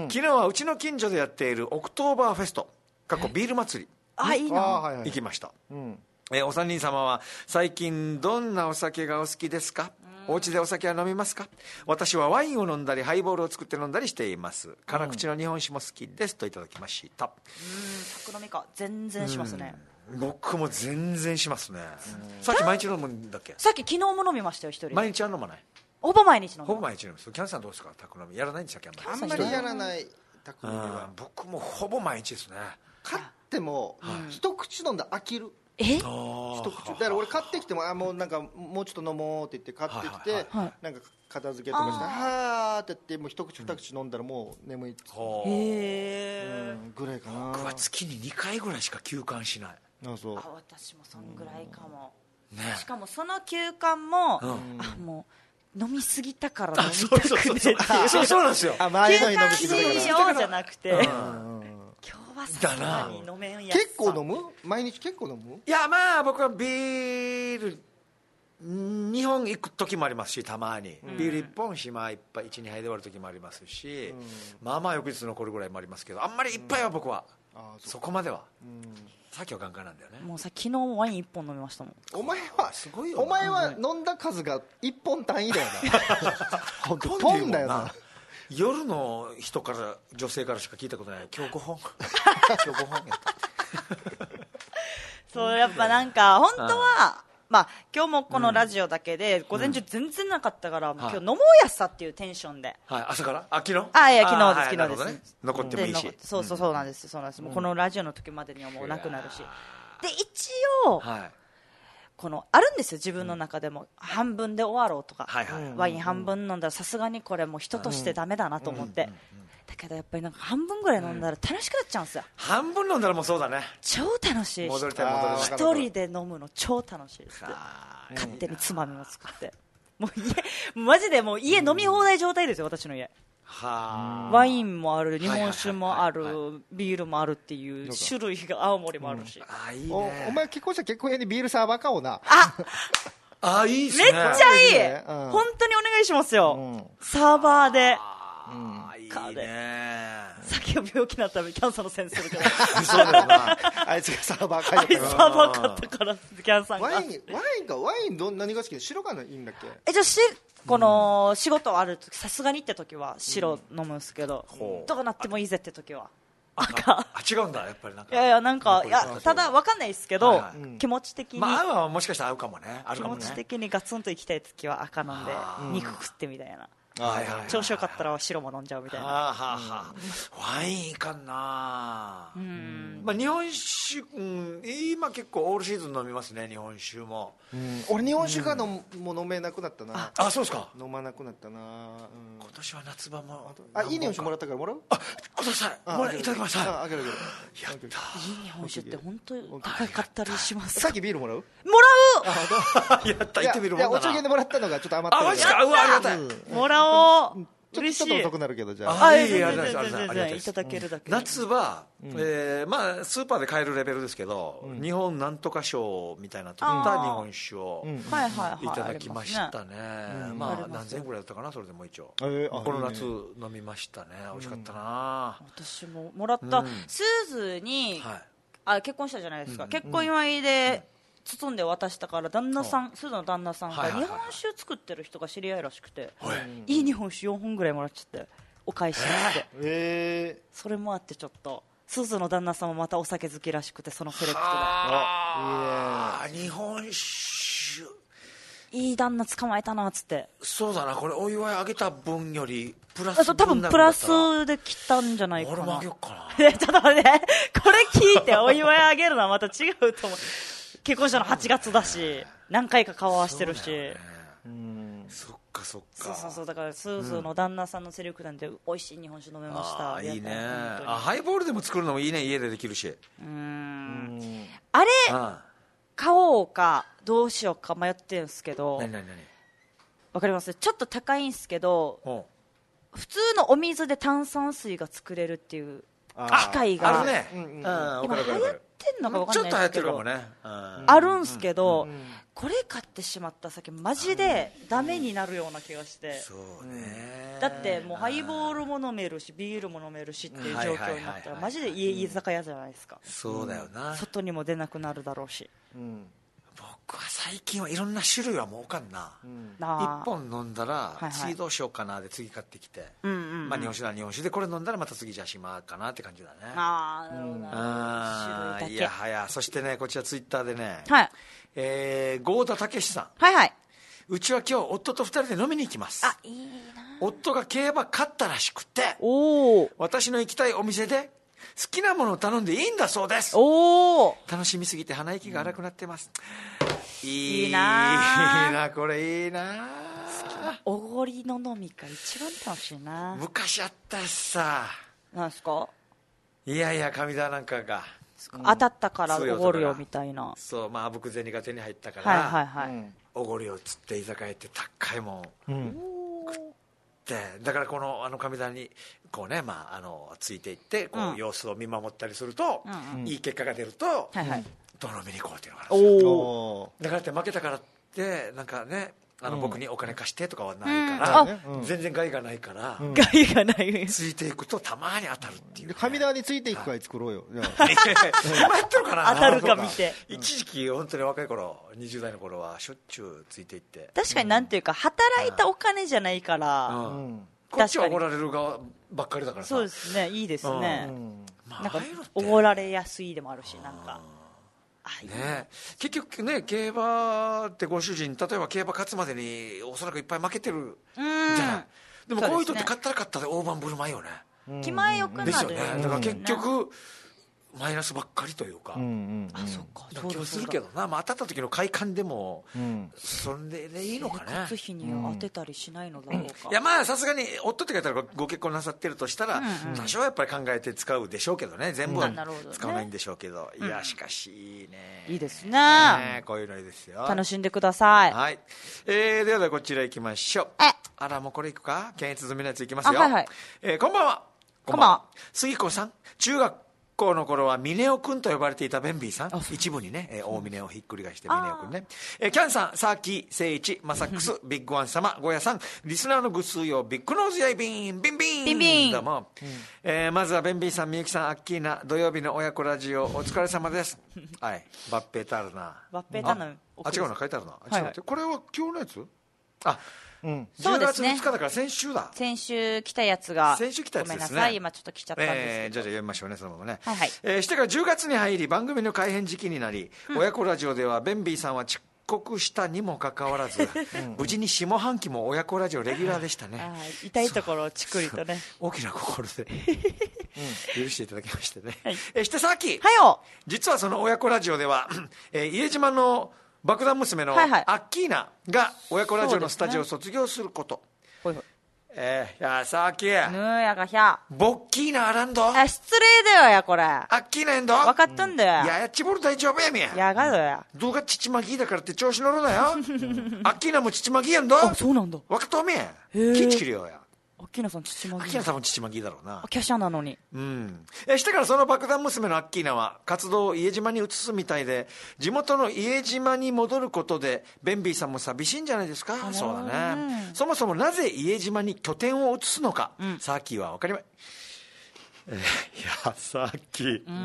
昨日はうちの近所でやっているオクトーバーフェスト過去ビール祭り、 あ、いいな、 行きました。うん、えー、お三人様は最近どんなお酒がお好きですか？お家でお酒は飲みますか？私はワインを飲んだりハイボールを作って飲んだりしています。辛口の日本酒も好きですといただきました。うん、 宅飲みか全然しますね。 僕も全然しますね。さっき毎日飲むんだっけ？ さっき昨日も飲みましたよ一人。 毎日は飲まない？ ほぼ毎日飲む。 ほぼ毎日飲む。キャンさんどうですか？宅飲みやらないんでしたっけ？ あんまりやらない宅飲みは。 僕もほぼ毎日ですね。 買っても一口飲んだら飽きる。 え？ 一口だから俺買ってきてもあもうなんかもうちょっと飲もうって言って買ってきて、はいはいはい、なんか片付けとかしてはーって言ってもう一口二口飲んだらもう眠いっつって、 うん、へー、うん、ぐらいかな。 僕は月ににかいぐらいしか休館しない。 あ、そう。 あ、私もそんぐらいかも、ね、しかもその休館も、うん、あもう飲みすぎたから飲みたくねってそうそうなんですよ。 あ、前の日飲みすぎたから休館しようじゃなくて、うん、今日はさすがに飲めんやつ。 結構飲む？毎日結構飲む？ いや、まあ僕はビールにほん行く時もありますし、たまに、うん、ビールいっぽん島いっぱいいち、にはいで終わる時もありますし、うん、まあまあ翌日残るぐらいもありますけど、あんまりいっぱいは僕は、うん、そ, そこまでは、うん、さっきはガンガンなんだよね。 もうさ、昨日ワインいっぽん飲みましたもん。 お前はすごいよ。お前は飲んだ数がいっぽん単位だよな本当ポンだよな。 夜の人から女性からしか聞いたことない。今日ごほん今日ごほんやったそうやっぱなんか本当は、まあ、今日もこのラジオだけで午前中全然なかったから、うん、今日飲もうやさっていうテンションで、 はい、朝からあ昨日あいや昨日です昨日です、 ね、残ってもいいし、 そうそうそうなんですそうなんです、うん、もうこのラジオの時までにはもうなくなるし、で一応、はい、このあるんですよ自分の中でも、うん、半分で終わろうとか、はいはい、ワイン半分飲んだらさすがにこれもう人としてダメだなと思って、うんうんうんうん、だけどやっぱりなんか半分ぐらい飲んだら楽しくなっちゃうんですよ、うん、 半分飲んだらもうそうだね、 超楽しい。 戻りたい戻りたい。 一人で飲むの超楽しいですって。勝手につまみも作ってもう家マジでもう家飲み放題状態ですよ私の家。はワインもある、日本酒もある、ビールもあるっていう種類が青森もあるし、うん、 あいいね。 お, お前結婚した結婚屋にビールサーバー買おうな。 ああいいっすね。 めっちゃいい、ね、うん、本当にお願いしますよ、うん、サーバーで。うん、いいね。さっきは病気になったらキャンサーのせいにするけどそうだよなあいつがサーバー買ったから、 サーバー買ったからキャンサーがワインワインかワインど何が好きで白がいいんだっけ？ えじゃあしこの仕事ある時さすがにって時は白飲むんですけど、うん、どうなってもいいぜって時は赤。 あ違うんだやっぱりなんか。 いやいやなんかいやただ分かんないですけど、はいはい、気持ち的にまあ合うはもしかしたら合うかもね。あるかもね。 気持ち的にガツンといきたい時は赤飲んで肉食ってみたいな。はいはいはい、調子よかったら白も飲んじゃうみたいな。はあはあはあ、ワインいかんな、うん、まあ、日本酒、うん、今結構オールシーズン飲みますね日本酒も、 うん、俺日本酒が飲、うん、もう飲めなくなったな。 ああそうですか。 飲まなくなったな、うん、 今年は夏場もあいい日本酒もらったからもらう。 あください。もらいただきました。 あげるあげる。 やった。 いい日本酒って本当に高かったりします。 さっきビールもらう。もらうやった行ってみるもんだな。 いやお茶券でもらったのがちょっと余ったあマジか。うわありがたい、 うん、もらおう。 嬉しい。ちょっと遅くなるけどじゃあ。あいいありがとうございます。いただけるだけ。 夏は、うんえー、まあスーパーで買えるレベルですけど、うん、日本なんとか賞みたいな取った日本酒をいただきましたね。まあ何千円ぐらいだったかなそれでも一応。えー、この夏飲みましたね。美味しかったな。 うん、私ももらった、うん、スーズに、はい、あ結婚したじゃないですか。うん、結婚祝いで。うん包んで渡したから旦那さん、スーザの旦那さんが日本酒作ってる人が知り合いらしくて、はい、いい日本酒よんほんぐらいもらっちゃってお返しして、えー、それもあってちょっとスーザの旦那さんもまたお酒好きらしくてそのセレクトであ日本酒いい旦那捕まえたなっつって。 そうだなこれお祝いあげた分よりプラス分多分プラスで来たんじゃないかな。 俺もあげようかなちょっと待ってこれ聞いてお祝いあげるのはまた違うと思う結婚したのはちがつだし何回か顔合わせてるし、ね、 うんそっかそっか。 そうそうそうだからスーズーの旦那さんのセリフなんで美味しい日本酒飲めました。 あいいね。あハイボールでも作るのもいいね家でできるし。うんあれ、うん、買おうかどうしようか迷ってるんですけど、 何何何わかります？ちょっと高いんですけど、普通のお水で炭酸水が作れるっていう機械があるね、うんうん、 今流行ってんのかわかんないですけど、 ちょっと流行ってるかもね、 うん、あるんすけど、うんうん、これ買ってしまった先マジでダメになるような気がして、うん、 そうね、 だってもうハイボールも飲めるしビールも飲めるしっていう状況になったらマジで家居酒屋じゃないですか。 そうだよな、 外にも出なくなるだろうし、うん、 僕は最近はいろんな種類はもうおかんな、うん、いっぽん飲んだら、はいはい、次どうしようかなで次買ってきて、うんうんうん、まあ、日本酒なら日本酒でこれ飲んだらまた次じゃあ島かなって感じだね。 ああ、なるほど、 あー、いやはや。そしてね、こちらツイッターでね、 はい、 えー、郷田武さん、 はいはい、 うちは今日夫とふたりで飲みに行きます。 あ、いいな。 夫が競馬勝ったらしくて、 お私の行きたいお店で好きなものを頼んでいいんだそうです。 お楽しみすぎて鼻息が荒くなってます、うん、いいいいな、 いいな、これいいな。 おごりの飲み会一番楽しいな。 昔あったしさ。 なんすか？ いやいや、神田なんかが、 うん、当たったからおごるよみたいな。 そう、まああぶく銭が手に入ったから、 はいはいはい、うん、 おごりをつって居酒屋行って高いもん、うん、食って、だからこのあの神田にこうね、まあ、あのついていってこう、うん、様子を見守ったりすると、うんうん、いい結果が出ると、はいはい、どの飲みに行こうっていうのがあるんですよ。おだからって負けたからってなんかね、あの、うん、僕にお金貸してとかはないから、うん、全然害がないから、うん、 害がないついていくとたまに当たるっていう、ね、 神田についていく会作ろうよ。 今やってるかな。 当たるか見て。 一時期本当に若い頃にじゅう代の頃はしょっちゅうついていって、 確かになんていうか働いたお金じゃないから、うんうん、こっちはおごられる側ばっかりだからさ。 そうですね、いいですね、うん、なんかおごられやすいでもあるし、なんかね、結局ね、競馬ってご主人、例えば競馬勝つまでにおそらくいっぱい負けてるじゃない。でもこういう人って勝ったら勝ったで大盤振る舞いよね。 気前よくなるですよね。だから結局マイナスばっかりというか、うんうんうん、 あ、そっか、 気もするけどな、まあ、当たった時の快感でも、うん、それでいいのかね。 生活費に当てたりしないのだろうか、 うん、いや、まあさすがに夫って書いたらご結婚なさってるとしたら、うんうん、多少はやっぱり考えて使うでしょうけどね、全部は使わないんでしょうけど、うん、いやしかしいいね、 いいですね、 ね、こういうのいいですよ。 楽しんでください。 はい、えー、ではではこちら行きましょう。 えあら、もうこれいくか、検閲済みのやついきますよ。 はいはい、 えー、こんばんは。 こんばんは。 杉子さん、中学高校の頃はミネオ君と呼ばれていたベンビーさん、一部にね、えー、大峰をひっくり返してミネオ君ね、えー、キャンさん、サーキー、セイチ、マサックス、ビッグワン様、ゴヤさん、リスナーのぐすよ、ビッグノーズやいビンビンビンビンビン、 どうも、うん、えー、まずはベンビーさん、みゆきさん、アッキーナ、土曜日の親子ラジオお疲れ様ですはい、バッペータールな、 バッペータールな、 あ、違うな、書いてあるな、はいはい、これは今日のやつ、あ、うん、 じゅうがつふつかだから先週だ。 先週来たやつが、 先週来たやつですね。 ごめんなさい、今ちょっと来ちゃったんですけど、 えー、じゃあじゃあ読みましょうね、そのままね、 はいはい、 えー、してからじゅうがつに入り番組の改編時期になり、うん、親子ラジオではベンビーさんは遅刻したにもかかわらず、うん、無事に下半期も親子ラジオレギュラーでしたねあ、痛いところをちくりとね大きな心で、うん、許していただきましてね、はい、えー、してさっき、 はいよ、 実はその親子ラジオでは、えー、家島の爆弾娘のアッキーナが親子ラジオのスタジオを卒業すること、 ほいほい、 えー、やさきぬーやがひゃボッキーナあらんど、 あ、失礼だよや、これアッキーナやんど、 分かったんだよ、 うん、いややっちぼる大丈夫やみや、 やがだよ、 動画ちちまぎだからって調子乗るなよアッキーナもちちまぎやんど、 あ、そうなんだ、 分かったおめえ、キチキリよや、 アッキーナさんちちまぎ、 アッキーナさんもちちまぎだろうな、 華奢なのに、 うん、えしてからその爆弾娘のアッキーナは活動を家島に移すみたいで、地元の家島に戻ることでベンビーさんも寂しいんじゃないですか。そうだね、そもそもなぜ家島に拠点を移すのか、うん、サーキーは分かりま、えー、いやサーキー、うん、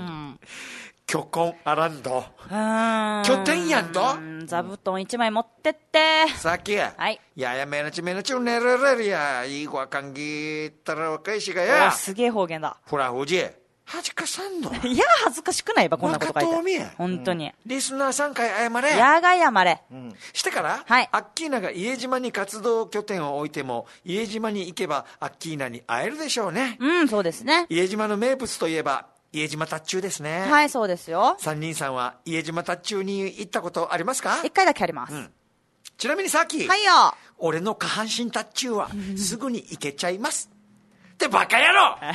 巨根あらんど、拠点やんと、 座布団一枚持ってってさっきや、 はい、 いややめなちめなちうねれれるや、いい子は歓迎ったら若いしがや、 すげえ方言だ、 ほらほじ恥ずかさんのいや恥ずかしくないば、こんなこと書いて本当に、うん、 リスナーさん回謝れ、 やが謝れ、 うん、してから、 はい、 アッキーナが家島に活動拠点を置いても家島に行けばアッキーナに会えるでしょうね。 うん、そうですね、 家島の名物といえば家島タッチューですね。 はい、そうですよ。 三人さんは家島タッチューに行ったことありますか？ 一回だけあります、うん、 ちなみにさっき、 はいよ、 俺の下半身タッチューはすぐに行けちゃいますってバカ野郎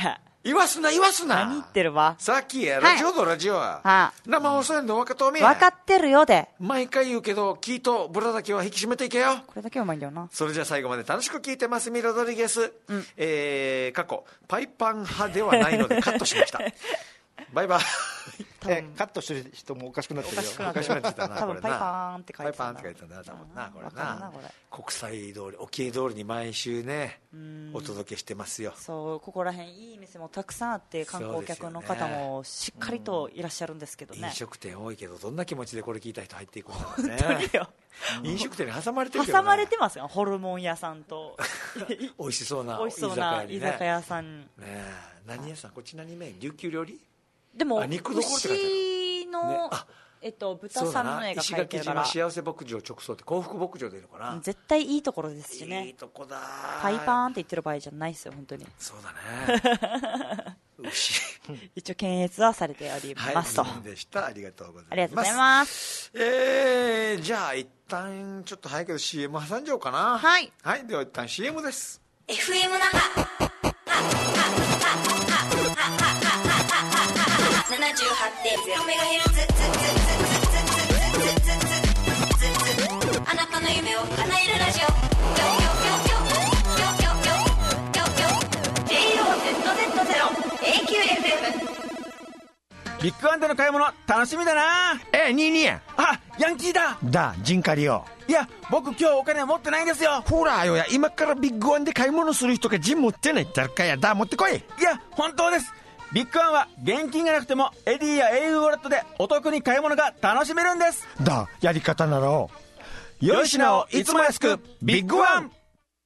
言わすな言わすな。 何言ってるわ。 さっきやラジオとラジオは、 はい、 生放送やんの分かっとめ。 分かってるよで。 毎回言うけどキーとブラだけは引き締めていけよ。 これだけはうまいんだよな。 それじゃあ最後まで楽しく聞いてますミロドリゲス、うん、えー、過去パイパン派ではないのでカットしましたバイバイえカットしてる人もおかしくなってるよ。 おかしくなってきたな。多分パイパーンって書いてたんだ。 パイパーンって書いてたんだ多分な、これな。国際通り沖江通りに毎週ねお届けしてますよ。 そうここら辺いい店もたくさんあって観光客の方もしっかりといらっしゃるんですけどね。 飲食店多いけどどんな気持ちでこれ聞いた人入っていくんだろうね。飲食店に挟まれてるけどね。 挟まれてますよ。ホルモン屋さんと美味しそうな美味しそうな居酒屋さん。 何屋さんこっち何麺琉球料理でも牛の、ね、えっと、豚さんの絵が描いてるから。 石垣島幸せ牧場直送って幸福牧場でいいのかな。 絶対いいところですしね。 いいとこだ。 パイパーンって言ってる場合じゃないですよ本当に。 そうだね牛一応検閲はされておりますと、 はい、でした。ありがとうございます。 ありがとうございます。 えー、じゃあ一旦ちょっと早いけど シーエム 挟んじゃおうかな。 はい、 はい、では一旦 シーエム です。 エフエム 那覇ななじゅうはちてんゼロメガヘルツあなたの夢を叶えるラジオ ジェイオーゼットゼットゼロ エーキューエフエムビッグワンでの買い物楽しみだな。 えニーニーあヤンキーだだジンカリよ。 いや僕今日お金持ってないんですよ。 ほらよや今からビッグワンで買い物する人がジン持ってないってあるかやだ持ってこい。 いや本当です。ビッグワンは現金がなくてもエディや エーユー ウォレットでお得に買い物が楽しめるんです。 だやり方ならよい品をいつも安くビッグワン。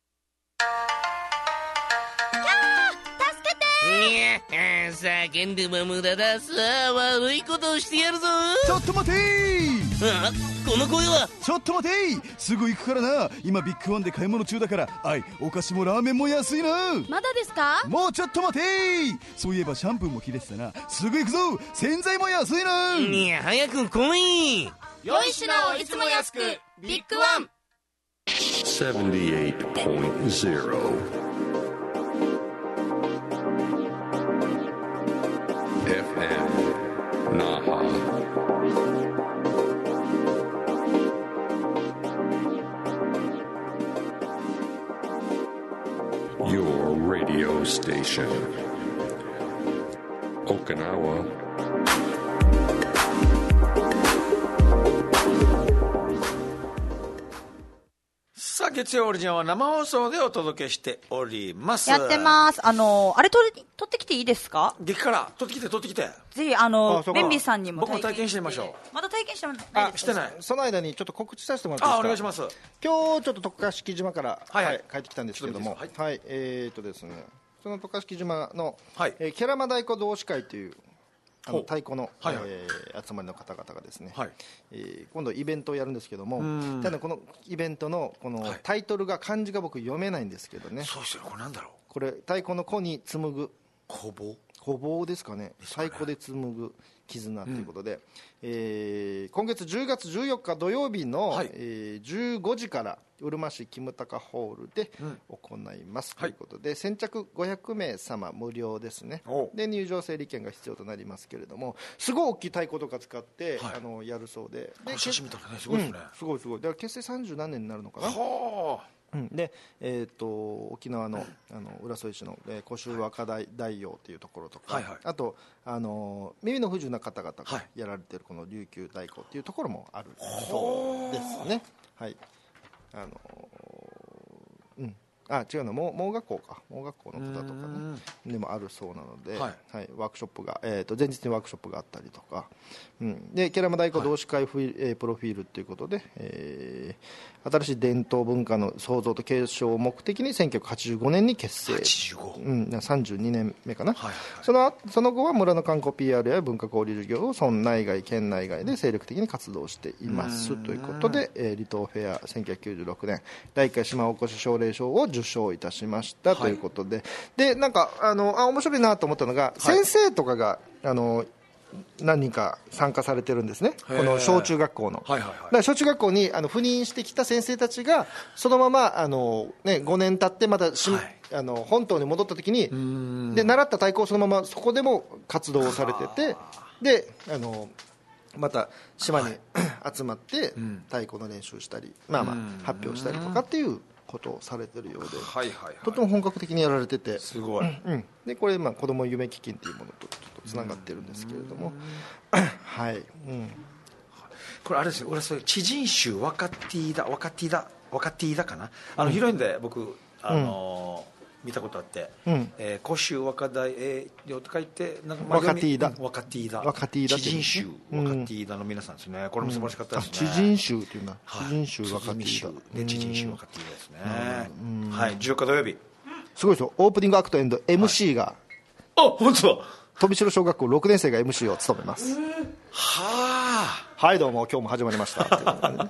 叫んでも無駄だ。さあ悪いことをしてやるぞ。 ちょっと待てー。 あこの声は。 ちょっと待てー。すぐ行くからな。今ビッグワンで買い物中だからあいお菓子もラーメンも安いな。 まだですか。 もうちょっと待てー。そういえばシャンプーも切れてたな。すぐ行くぞ。洗剤も安いな。 いや早く来い。 良い品をいつも安くビッグワン。 セブンティエイトポイントゼロエフエム Naha. Your radio station. Okinawa. さあ月曜オリジナルは生放送でお届けしております。 やってます。あのあれ取り取ってきていいですか。 激辛取ってきて取ってきて。 ぜひあのベンビーさんにも僕も体験してみましょう。まだ体験してないですか。 あしてない。 その間にちょっと告知させてもらっていいですか。 あお願いします。 今日ちょっと渡嘉敷島から、 はいはいはい、帰ってきたんですけども、 はい、 はい、えー、っとですねその渡嘉敷島の、 はいえー、ケラマ太鼓同志会というあの太鼓の、 はいはいえー、集まりの方々がですね、 はいえー、今度イベントをやるんですけども、ただこのイベントのこのタイトルが漢字が僕読めないんですけどね。 そうしてるこれなんだろう。 これ太鼓の子に紡ぐ工房工房ですかね。太鼓で紡ぐ絆ということで、うんえー、今月じゅうがつじゅうよっか土曜日の、はいえー、じゅうごじからうるま市キムタカホールで行います、うん、ということで、はい、先着ごひゃくめい様無料ですね。で入場整理券が必要となりますけれども、すごい大きい太鼓とか使って、はい、あのやるそうで、で写真見たらねすごいですね、うん、 すごいすごい。だから結成さんじゅうなんねんになるのかな。 はあうん、で、えー、と沖縄 の, あの浦添市の、えー、古州若大大王というところとか、はいはい、あと、あの耳の不自由な方々がやられているこの琉球太鼓というところもあるそうですね。はい、あのうんあ違うの盲盲学校か盲学校の方とかねでもあるそうなので、はいはい、ワークショップが、えー、と前日にワークショップがあったりとか、うん、でケラマ太鼓同志会フィ、はいえー、プロフィールということで、えー、新しい伝統文化の創造と継承を目的にせんきゅうひゃくはちじゅうごねんに結成。はちじゅうご、うん、さんじゅうにねんめかな、はいはいはい、そのその後は村の観光 ピーアール や文化交流事業を村内外県内外で精力的に活動していますということで、えー、離島フェアせんきゅうひゃくきゅうじゅうろくねん第いっかい島おこし奨励賞を受賞いたしましたということで、はい、でなんかあのあ面白いなと思ったのが、はい、先生とかがあの何人か参加されてるんですね。この小中学校の、はいはいはい、だから小中学校にあの赴任してきた先生たちがそのままあの、ね、ごねん経ってまたし、はい、 あの本島に戻った時にで習った太鼓をそのままそこでも活動をされてて、であのまた島に集まって太鼓の練習したり、まあまあ発表したりとかっていうことをされてるようで、とても本格的にやられてて、 すごい、 うん、でこれまあ子ども夢基金っていうものとちょっとつながってるんですけれども、はい、うん、 これあれですよ、俺それ知人衆ワカティーダワカティーダワカティーダかな、あのヒロインで僕あのー見たことあって、うんえー、古州若大栄養と書いてなんかワカティーダワカティーダワカティーダ知人衆ワカティーダの皆さんですね、これも素晴らしかったですね、 うん、知人衆っていうな、 はい、 知人衆ワカティーダで知人衆ワカティーダですね、うん、はい、じゅうよっか土曜日すごいですよ、オープニングアクトエンド エムシー が、はい、 あ本当だ、 富城小学校ろくねん生が エムシー を務めます。 はあ、はいどうも今日も始まりましたって、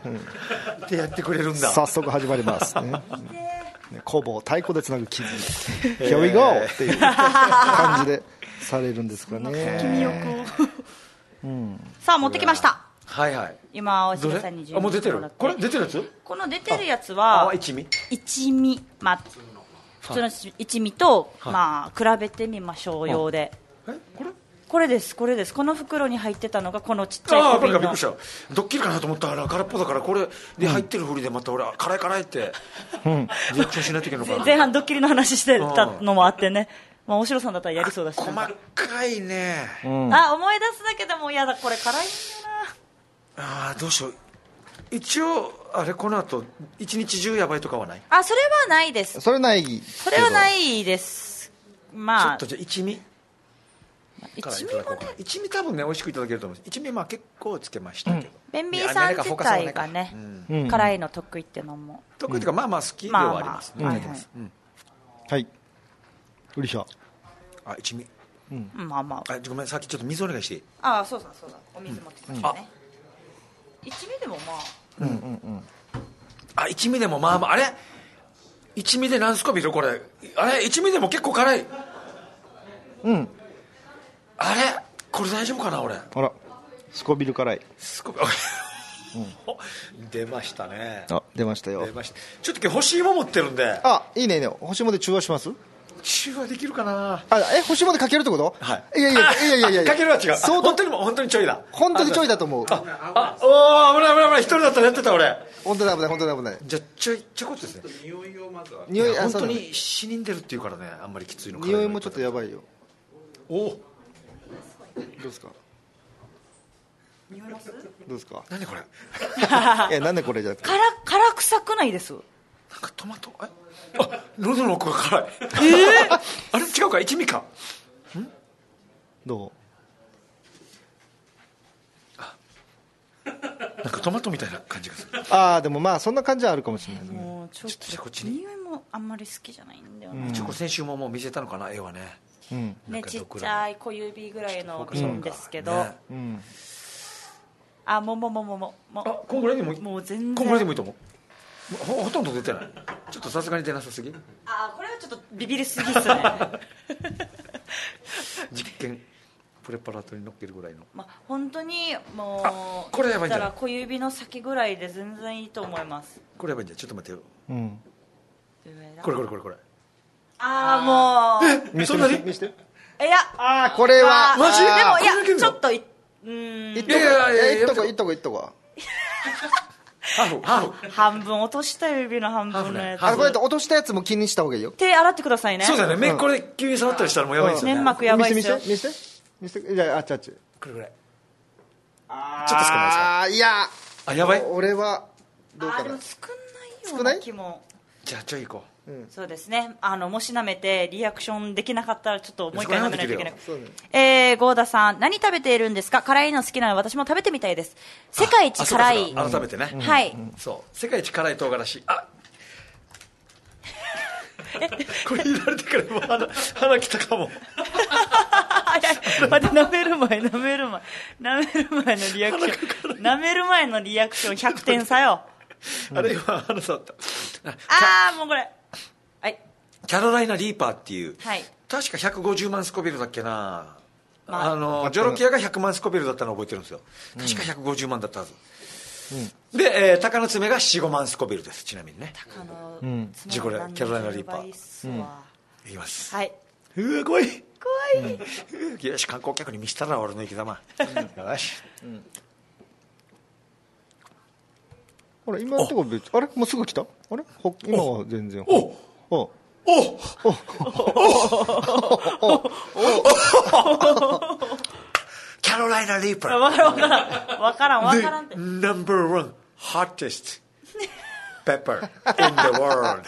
うん、でやってくれるんだ、 早速始まりますねね、工房太鼓でつなぐ絆Here we go っていう感じでされるんですかね。 君よく、うん、さあ持ってきました。 はいはい、 今おしげさんに準備してもらって、 あもう出てる、これ出てるやつ、 この出てるやつは一味一味、まあ普通の一味と、はい、まあ比べてみましょう用で、 えこれこれですこれです、この袋に入ってたのがこのちっちゃい小瓶の、 ああこれがびっくりした、ドッキリかなと思ったら空っぽだから、これで入ってるふりでまた俺辛い辛いって、うん、リアクションしないといけないのかな。 前半ドッキリの話してたのもあってね、まあ大城さんだったらやりそうだし、 細かいね、 うん、あ思い出すだけでも嫌だ、これ辛いんだなあ、どうしよう、一応あれこの後一日中やばいとかはない？ あそれはないです、 それないそれはないです、まあちょっとじゃあ一味一味もね、 一味多分ね美味しくいただけると思います。一味まあ結構つけましたけど、 ベンビーさん自体がね、うん、辛いの得意ってのも得意っていうか、まあまあ好きではありますね。 はい、うりしゃ、 あ一味、 うん、まあまあ、 あごめん、さっきちょっと水お願いしていい？ あそうだそうだ、お水持ってきましたね、うん、一味でもまあ、 うんうんうん、 あ一味でもまあまあ、あれ一味で何スコビルこれ、あれ一味でも結構辛い、 うん、 あれこれ大丈夫かな俺、 あらスコビル辛い、 スコビル、うん、出ましたね、 あ出ましたよ、 出ました。ちょっと今日干し芋持ってるんで、 あいいねいいね、干し芋で中和します？ 中和できるかなあ、え干し芋でかけるってこと？ はい、 いやいやいやいやいやいやかけるは違う、本当にも本当にちょいだ、 本当にちょいだと思う。 ああおお危ない危ない危ない、一人だったらやってた俺、 本当だ危ない本当だ危ない。 じゃあちょいちょこっとですね、 匂いをまずは、 匂い本当に死人出るっていうからね、あんまりきついの、 匂いもちょっとやばいよ。 おおどうですか、どうですか、 何これいやなんでこれじゃなくて、 辛辛臭くないです？ なんかトマト、えあ喉の奥が辛い、えー、あれ違うか、一味か、んどう、 あなんかトマトみたいな感じがする。 ああでもまあそんな感じはあるかもしれない、ね、 もうちょっとこっちに匂いもあんまり好きじゃないんだよね、 うん、一応先週ももう見せたのかな、絵はね、 うん、 ねちっちゃい小指ぐらいの瓶ですけど、ねうん、あもうもうもうもうもうあこんぐらいでももう全然こんぐらいでもいいと思う。 ほ, ほとんど出てない、ちょっとさすがに出なさすぎ、 あこれはちょっとビビりすぎっすね実験プレパラートに乗っけるぐらいの、まあ、本当にもうこれやばいんじゃない、 小指の先ぐらいで全然いいと思います。 これやばいんじゃない、ちょっと待ってよ、 うん、 これこれこれこれ、 ああもう見せて見せて、 いやあこれはマジでもいやちょっというんいっとこいやいっとこいっとこいっとこハーフハーフ半分落とした指の半分のやつ、 あこれ落としたやつも気にした方がいいよ。 手洗ってくださいね。 そうだね、目これ急に触ったりしたらもうやばいですよね、 粘膜やばいですよ。 見せて見せて見せて、じゃああっちあっち、 これぐらい、 あちょっと少ないですか、 あいやあやばい、 俺はどうかな、 あでも少ないような気も、 じゃあちょい行こう、 うん、そうですね、あのもし舐めてリアクションできなかったらちょっともう一回舐めないといけない。えー、ゴーダさん何食べているんですか？辛いの好きなの私も食べてみたいです。世界一辛い、 改めてね、 うん、はい、 うん、そう世界一辛い唐辛子、あこれ言われてからもう鼻鼻きたかも待って、舐める前舐める前舐める前のリアクション舐める前のリアクションひゃくてん差よあれ今鼻触った、 ああもうこれはいキャロライナ・リーパーっていう、 はい、 確かひゃくごじゅうまんスコビルだっけな、まあ、あのジョロキアがひゃくまんスコビルだったのを覚えてるんですよ、確かひゃくごじゅうまんだったはず、うん、で、えー、鷹の爪がよん、ごまんスコビルです、ちなみにね、 鷹の爪、 うん、これキャロライナ・リーパー、 うん、 いきます。 はい。 うわ怖い怖い、 うん、よし観光客に見せたら俺の生き様、うん、よし、うん、 ほら今のところ別あれもうすぐ来たあれ今は全然おおおおキャロライナ・リーパーわからんわからんわからんわからんって The number one hottest pepper in the world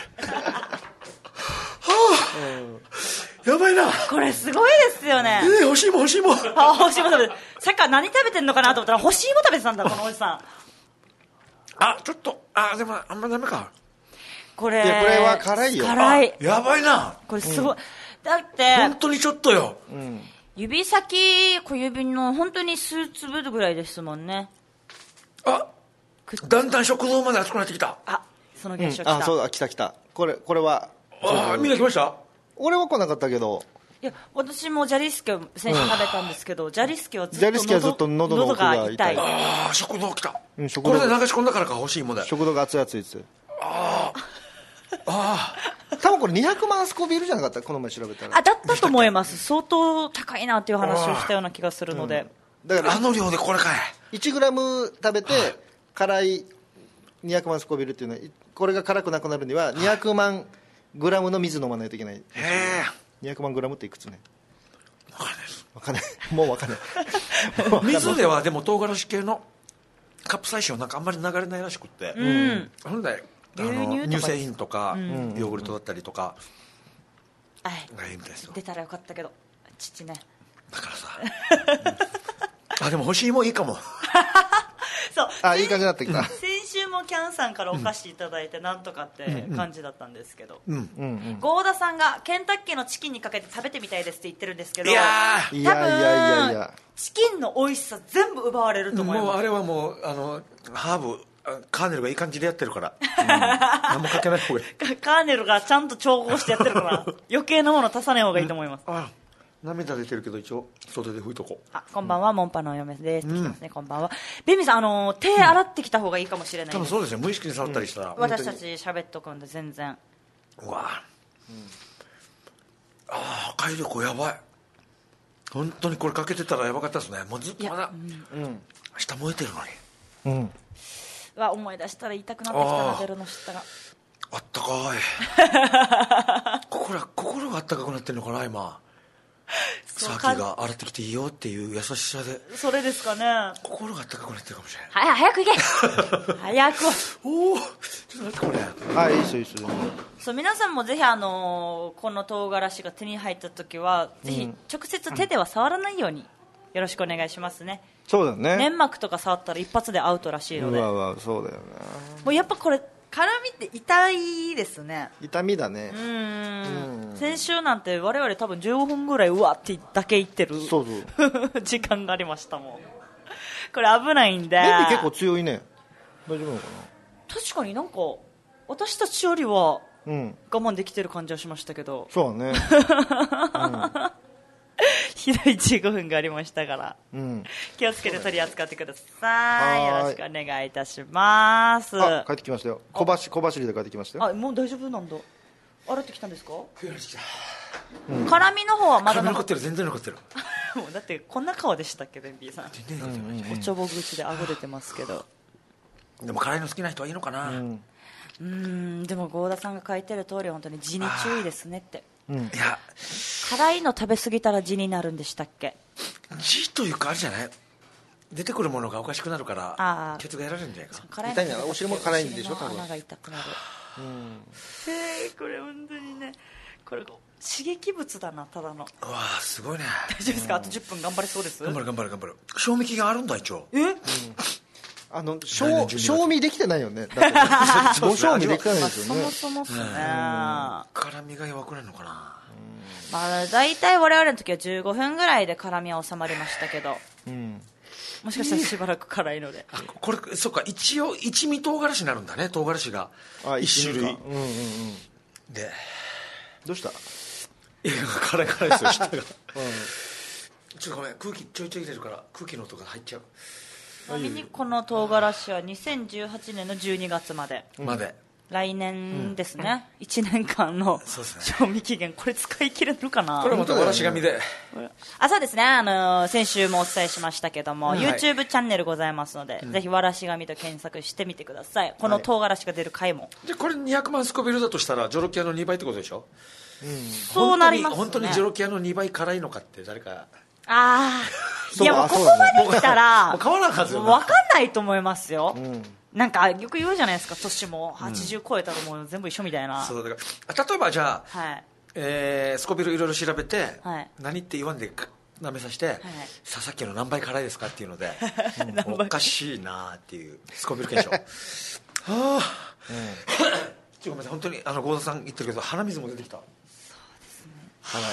やばいなこれすごいですよね、 えー、欲しいもん欲しいもんあ欲しいもん食べてさっきから何食べてんのかなと思ったら欲しいもん食べてたんだこのおじさんあちょっとあでもあんまダメかこれいやこれは辛いよ辛いやばいなこれすごい、うん、だって本当にちょっとよ、 うん、指先小指の本当に数粒ぐらいですもんねあだんだん食道まで熱くなってきたあその現象来た、 うん、あそうだ来た来たこれこれはあみんな来ました俺は来なかったけどいや私もジャリスケを先週食べたんですけど、うん、ジャリスケはずっと喉, ジャリスケはずっと喉の奥が痛いああ食道来た、うん、食道これで流し込んだからか欲しいもんだ食道が熱い熱いですああ多分これにひゃくまんスコビルじゃなかったこの前調べたらあだったと思います相当高いなっていう話をしたような気がするので、 うん、だからあの量でこれかいいちグラム 食べて、はい、辛いにひゃくまんスコビルっていうのはこれが辛くなくなるにはにひゃくまんグラムの水飲まないといけない。へえ。 にひゃくまんグラムっていくつね。 わかんないです。 わかんない。もうわかんない。 水ではでも唐辛子系のカプサイシンはなんかあんまり流れないらしくって。うん。本来あの乳製品とか、うん、ヨーグルトだったりとか。 はい。がいいみたいですよ。出たらよかったけど父ね。 だからさ。うん、あでも干し芋いいかも。 そうあいい感じになってきた。 先週もキャンさんからお菓子いただいてなんとかって感じだったんですけど、うんうん、郷田さんがケンタッキーのチキンにかけて食べてみたいですって言ってるんですけど、いやーいやいやいやいやチキンの美味しさ全部奪われると思います。 もうあれはもうあのハーブカーネルがいい感じでやってるから、うん、何もかけない方がいい。 カーネルがちゃんと調合してやってるから余計なもの足さない方がいいと思います、うん、あ涙出てるけど一応袖で拭いとこう。 あこんばんは、うん、モンパの嫁ですって来てますね、うん、こんばんは。ベミさん、あのー、手洗ってきた方がいいかもしれないです、 多分そうですね無意識に触ったりしたら、うん、 私たち喋っとくんで全然うわ、うん、あ破壊力やばい本当にこれかけてたらやばかったですね。もうずっとまだ、うん、下燃えてるのに、うん、 うわ思い出したら痛くなってきたな出るの知ったらあったかい心, 心があったかくなってるのかな今。さっきが洗ってきていいよっていう優しさでそれですかね。 心があったかくなってるかもしれない。 はい早く行け早くおおちょっと待ってこれはいいいですよいいですよ。 そう皆さんもぜひあのー、この唐辛子が手に入った時は、うん、ぜひ直接手では触らないようによろしくお願いしますね。 そうだね。 粘膜とか触ったら一発でアウトらしいので。 うわうわそうだよね。 もうやっぱこれ辛みって痛いですね。 痛みだね。 うんうん先週なんて我々多分じゅうごふんぐらいうわってだけ言ってるそうそう時間がありましたもん。これ危ないんで。 便秘結構強いね。大丈夫なのかな。確かになんか私たちよりは我慢できてる感じはしましたけど、 うん、そうだね、 うんひどいじゅうごふんがありましたから、うん、気をつけて取り扱ってください。よろしくお願いいたします。 あ帰ってきましたよ。小走小走りで帰ってきましたよ。 あもう大丈夫なんだ。洗ってきたんですか。うん、辛みの方はまだ残ってる全然残ってるもうだってこんな顔でしたっけベンビーさん。全然残ってる、うんうん、おちょぼ口であふれてますけどでも辛いの好きな人はいいのかな。 うんうんでも郷田さんが書いてる通り本当に痔に注意ですねって、 うん、いや辛いの食べ過ぎたら痔になるんでしたっけ。 痔というかあれじゃない出てくるものがおかしくなるからケツがやられるんじゃないか。 辛い痛いんだお尻も辛いんでしょ多分。 穴が痛くなる、うん、へえこれ本当にねこれ刺激物だなただの。 うわすごいね。 大丈夫ですか、うん、あとじゅっぷん頑張れそうです。 頑張る頑張る頑張る。賞味期限あるんだ一応。 え、うんあの賞, 賞味できてないよね。だってご賞味できてないですよね。 そもそもっすね。 辛みが弱くなるのかな。 まあ大体我々の時はじゅうごふんぐらいで辛みは収まりましたけど、うん、もしかしたらしばらく辛いので。 あこれそっか一応一味唐辛子になるんだね。唐辛子が一種類。うんうんうん、でどうした？ いや辛い辛いですよ下が。うん、ちょっとごめん空気ちょいちょい入れるから空気の音が入っちゃう。 ちなみにこの唐辛子はにせんじゅうはちねんのじゅうにがつまでまで来年ですね、うん、いちねんかんの賞味期限、これ使い切れるかな。 これまたわらし紙で、 あ、そうですね、あの先週もお伝えしましたけども、はい、YouTube チャンネルございますので、うん、ぜひわらし紙と検索してみてください。この唐辛子が出る回も、はい、 でこれにひゃくまんスコビルだとしたらジョロキアのにばいってことでしょ、 うん、そうなりますね。 本当にジョロキアのにばい辛いのかって誰か、 ああ、いやもうここまで来たらもう変わらんはずよな、 分かんないと思いますよ、うん、なんかよく言うじゃないですか、年もはちじゅう超えたらもう全部一緒みたいな、 うん、そうだから例えばじゃあ、はい、えー、スコビルいろいろ調べて、はい、何って言わんで舐めさせて、はい、ささっきの何倍辛いですかっていうので、うん、おかしいなっていうスコビル検証はあ、うん、ごめんなさい、本当にあの郷田さん言ってるけど鼻水も出てきた。そうですね、はい、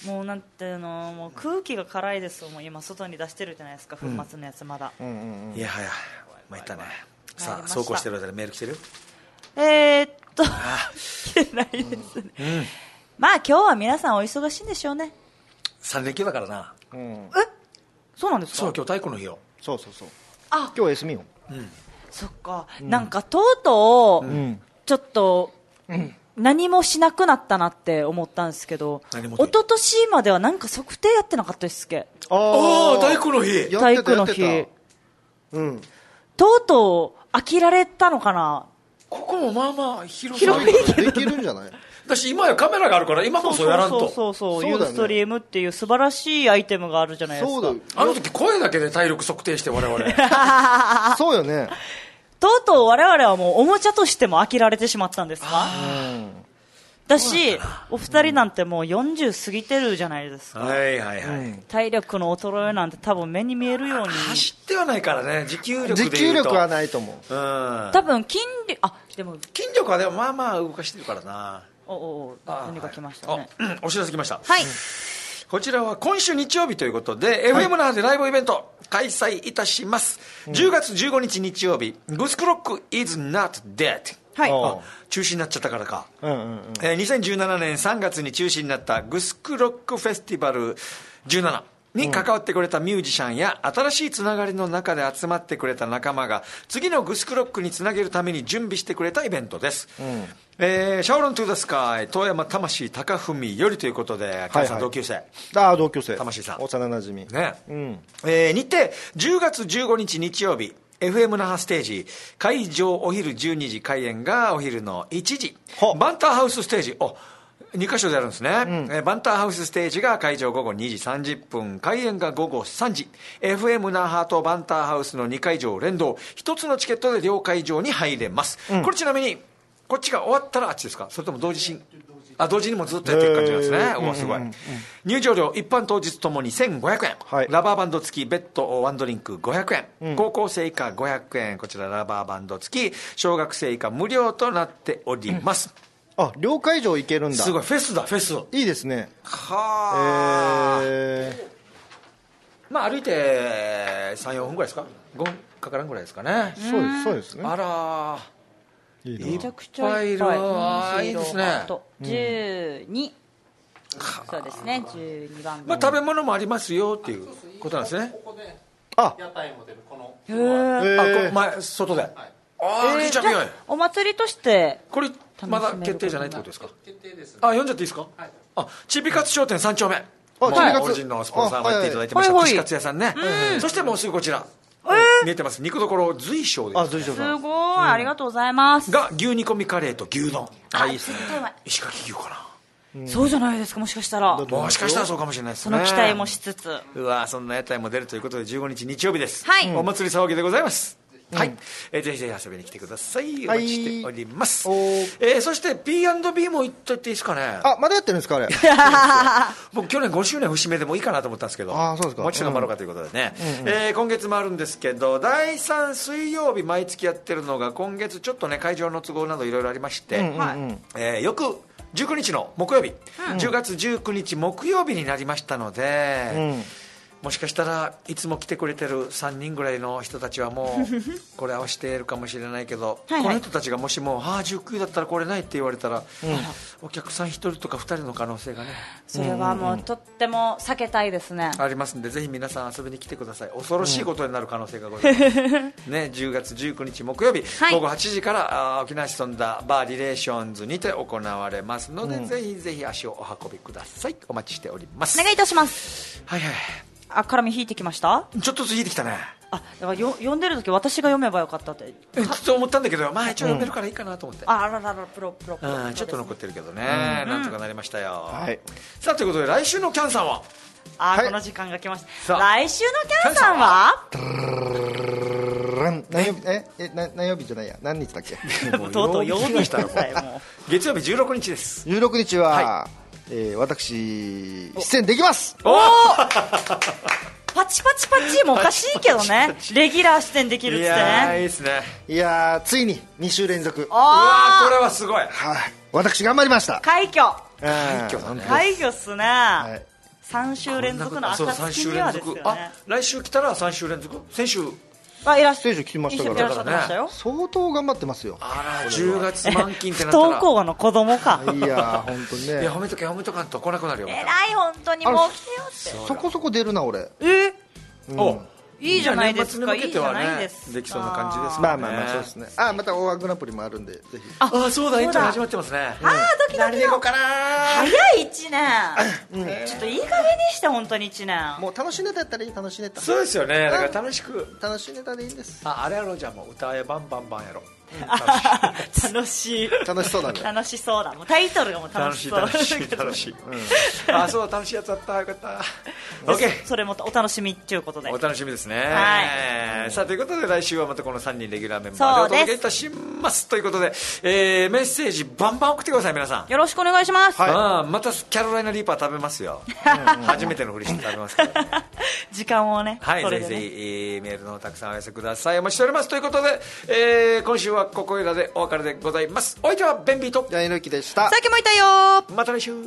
もうなんていうの、もう空気が辛いですよ。もう今外に出してるじゃないですか、粉末のやつまだ、うんうんうん、 いやはや参ったね。さあそうこうしてる間にメール来てる？ えー、っと来てないですね、うんうん、まあ今日は皆さんお忙しいんでしょうね。 さん連休だからな、 うん、えそうなんですか。 そう今日体育の日よ。 そうそうそう、 あ今日休みよ、 うん、そっか、うん、なんかとうとう、うん、ちょっと、うん、何もしなくなったなって思ったんですけど、一昨年まではなんか測定やってなかったですっけ。 ああ体育の日、 体育の日、うん、とうとう飽きられたのかな。 ここもまあまあ広いけどできるんじゃない。 私今やカメラがあるから今こそやらんと。 そうそうそうそう、ユーストリームっていう素晴らしいアイテムがあるじゃないですか。そうだ、 あの時声だけで体力測定して我々 そうよね。 とうとう我々はもうおもちゃとしても飽きられてしまったんですか。だしお二人なんてもうよんじゅう過ぎてるじゃないですか、うん、 はいはいはい、うん、 体力の衰えなんて多分目に見えるように走ってはないからね。持久力でいうと持久力はないと思う、 うん、 多分筋力、あでも筋力はでもまあまあ動かしてるからな。 おおお、何か来ましたね、 はい、お知らせ来ました。 はい、 こちらは今週日曜日ということで、はい、エフエム 那覇でライブイベント開催いたします、うん、じゅうがつじゅうごにち日曜日、グスクロック is not dead、はい、あ中止になっちゃったからか、うんうんうん、えー、にせんじゅうななねんさんがつに中止になったグスクロックフェスティバルじゅうななに関わってくれたミュージシャンや新しいつながりの中で集まってくれた仲間が次のグスクロックにつなげるために準備してくれたイベントです、うん、えー、シャオロントゥーザスカイ遠山魂高文よりということで、はいはい、同級生、 ああ同級生魂さん幼なじみね、うん、えー、日程じゅうがつじゅうごにち日曜日エフエム 那覇ステージ、会場お昼じゅうにじ、開演がお昼のいちじ、バンターハウスステージ、おにかしょでやるんですね、うん、えバンターハウスステージが会場午後にじさんじゅっぷん、開演が午後さんじ、 エフエム 那覇とバンターハウスのにかいじょう連動、ひとつのチケットで両会場に入れます、うん、これちなみにこっちが終わったらあっちですか、それとも同時進あ同時にもずっとやっていく感じなんですね。うわすごい、うんうんうん、入場料一般当日ともにせんごひゃくえん、はい、ラバーバンド付きベッドワンドリンクごひゃくえん、うん、高校生以下ごひゃくえん、こちらラバーバンド付き、小学生以下無料となっております、 うん、あ両会場行けるんだ。 すごいフェスだフェスいいですね。 はあ、えー、まあ歩いて さんよんふんぐらいですか、ごふんかからんぐらいですかね。 そうですそうですね。 あらいいめちゃくちゃいっぱい、 あいいですね。 じゅうに、うん、そうですね、じゅうにばん、 まあ、食べ物もありますよっていうことなんですね。 ここであ屋台も出るこのへー、 あこ前外で、はい、ああ、えー、じゃあお祭りとしてこれまだ決定じゃないってことですか。決定です、ね、あ読んじゃっていいですか、はい、あちびかつ商店さん丁目、あオリジンのスポンサーもやっていただいてました串カツ屋さんね、うん、そしてもうすぐこちらえー、見えてます、肉どころ随所です、ね、あ随所すごい、うん、ありがとうございますが牛煮込みカレーと牛丼、あいいですね、石垣牛かな、 うん、そうじゃないですか、もしかしたらもしかしたらそうかもしれないですね。 その期待もしつつ、 うわそんな屋台も出るということでじゅうごにち日曜日です、はい、お祭り騒ぎでございます、うん、はい、えー、ぜひぜひ遊びに来てください、お待ちしております、はい、えー、そして ピーアンドビー も言っといていいですかね。 あまだやってるんですかあれ僕去年ごしゅうねん節目でもいいかなと思ったんですけど、 あそうですか、 もう一度頑張ろうかということでね、うんうん、えー、今月もあるんですけどだいさん水曜日毎月やってるのが今月ちょっとね会場の都合などいろいろありまして、うんうんうん、えー、よくじゅうくにちの木曜日、うん、じゅうがつじゅうくにち木曜日になりましたので、うん、 もしかしたらいつも来てくれてるさんにんぐらいの人たちはもうこれ合わせているかもしれないけどはい、はい、この人たちがもしもああじゅうきゅうだったらこれないって言われたら、うん、お客さんひとりとかふたりの可能性がね、 それはもうとっても避けたいですね、 ありますんでぜひ皆さん遊びに来てください。恐ろしいことになる可能性がございます、うん、ね、じゅうがつじゅうくにち木曜日、はい、ごごはちじから沖縄市飛んだバーリレーションズにて行われますので、うん、ぜひぜひ足をお運びください。お待ちしております。 お願いいたします。 はいはい、 あ、絡み引いてきました。 ちょっとずつ引いてきたね。 あ、だからよ読んでる時私が読めばよかったってちょっと思ったんだけど、まあ一応読めるからいいかなと思って、 うん、あらららプロプロプロ、 うん、ちょっと残ってるけどね、うん、なんとかなりましたよ、 はい、 さあということで来週のキャンさんはあ、はい、この時間が来ました。来週のキャンさんは何曜日、ええな何曜日じゃないや何日だっけとうとう曜日したよ月曜日じゅうろくにちです。 じゅうろくにちは、はい、えー、私出演できます。 おおパチパチパチもおかしいけどねレギュラー出演できるっつってね。いやーいいですね。 いやーついににしゅう連続、うわーこれはすごい、はい、 私頑張りました。 快挙快挙だね。 快挙っすね、はい、さんしゅう連続の暁にはですよね。 あ、来週来たらさんしゅう連続。先週あ、いらっしゃ選手来ましたから、ね、相当頑張ってますよ。 あらじゅうがつ満勤ってなったら不登校の子供かいや本当にね、 いや褒めとけ褒めとかんと来なくなるよ。 えらい本当にもう来てよって。 そこそこ出るな俺。 え、 うん、 おいいじゃないですか。いいじゃないですか。 できそうな感じですね。 まあまあまあそうですね。あ、またオーアグランプリもあるんでぜひ。 ああそうだ、インタビュー始まってますね。 ああドキドキ。 何でいこうかな。 早いいちねん。ちょっといい加減にして本当にいちねん。 もう楽しいネタやったらいい。楽しいネタ。 そうですよね。だから楽しく楽しいネタでいいんです。 ああれやろ、じゃあもう歌えバンバンバンやろ。 楽しい楽しそうだね。 楽しそうだ。もうタイトルがもう楽しそう。 楽しい楽しい楽しい。あ、そう楽しいやつあった。よかった。オッケー。 それもお楽しみっていうことで。 お楽しみですね。 はい。 さあということで来週はまたこのさんにんレギュラーメンバーでお届けいたしますということで、えー、メッセージバンバン送ってください皆さん。 よろしくお願いします。 はい。あ、またキャロライナリーパー食べますよ。初めてのふりして食べますから、ね。 時間をね。 はい。ぜひぜひメールのたくさんお寄せください。お待ちしておりますということで、えー、今週はここいらでお別れでございます。お相手はベンビーとヤイノキでした。 さっきもいたよ。 また来週。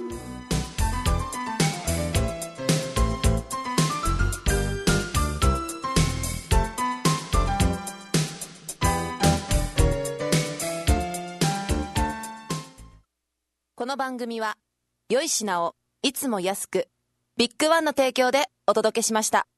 この番組は良い品をいつも安くビッグワンの提供でお届けしました。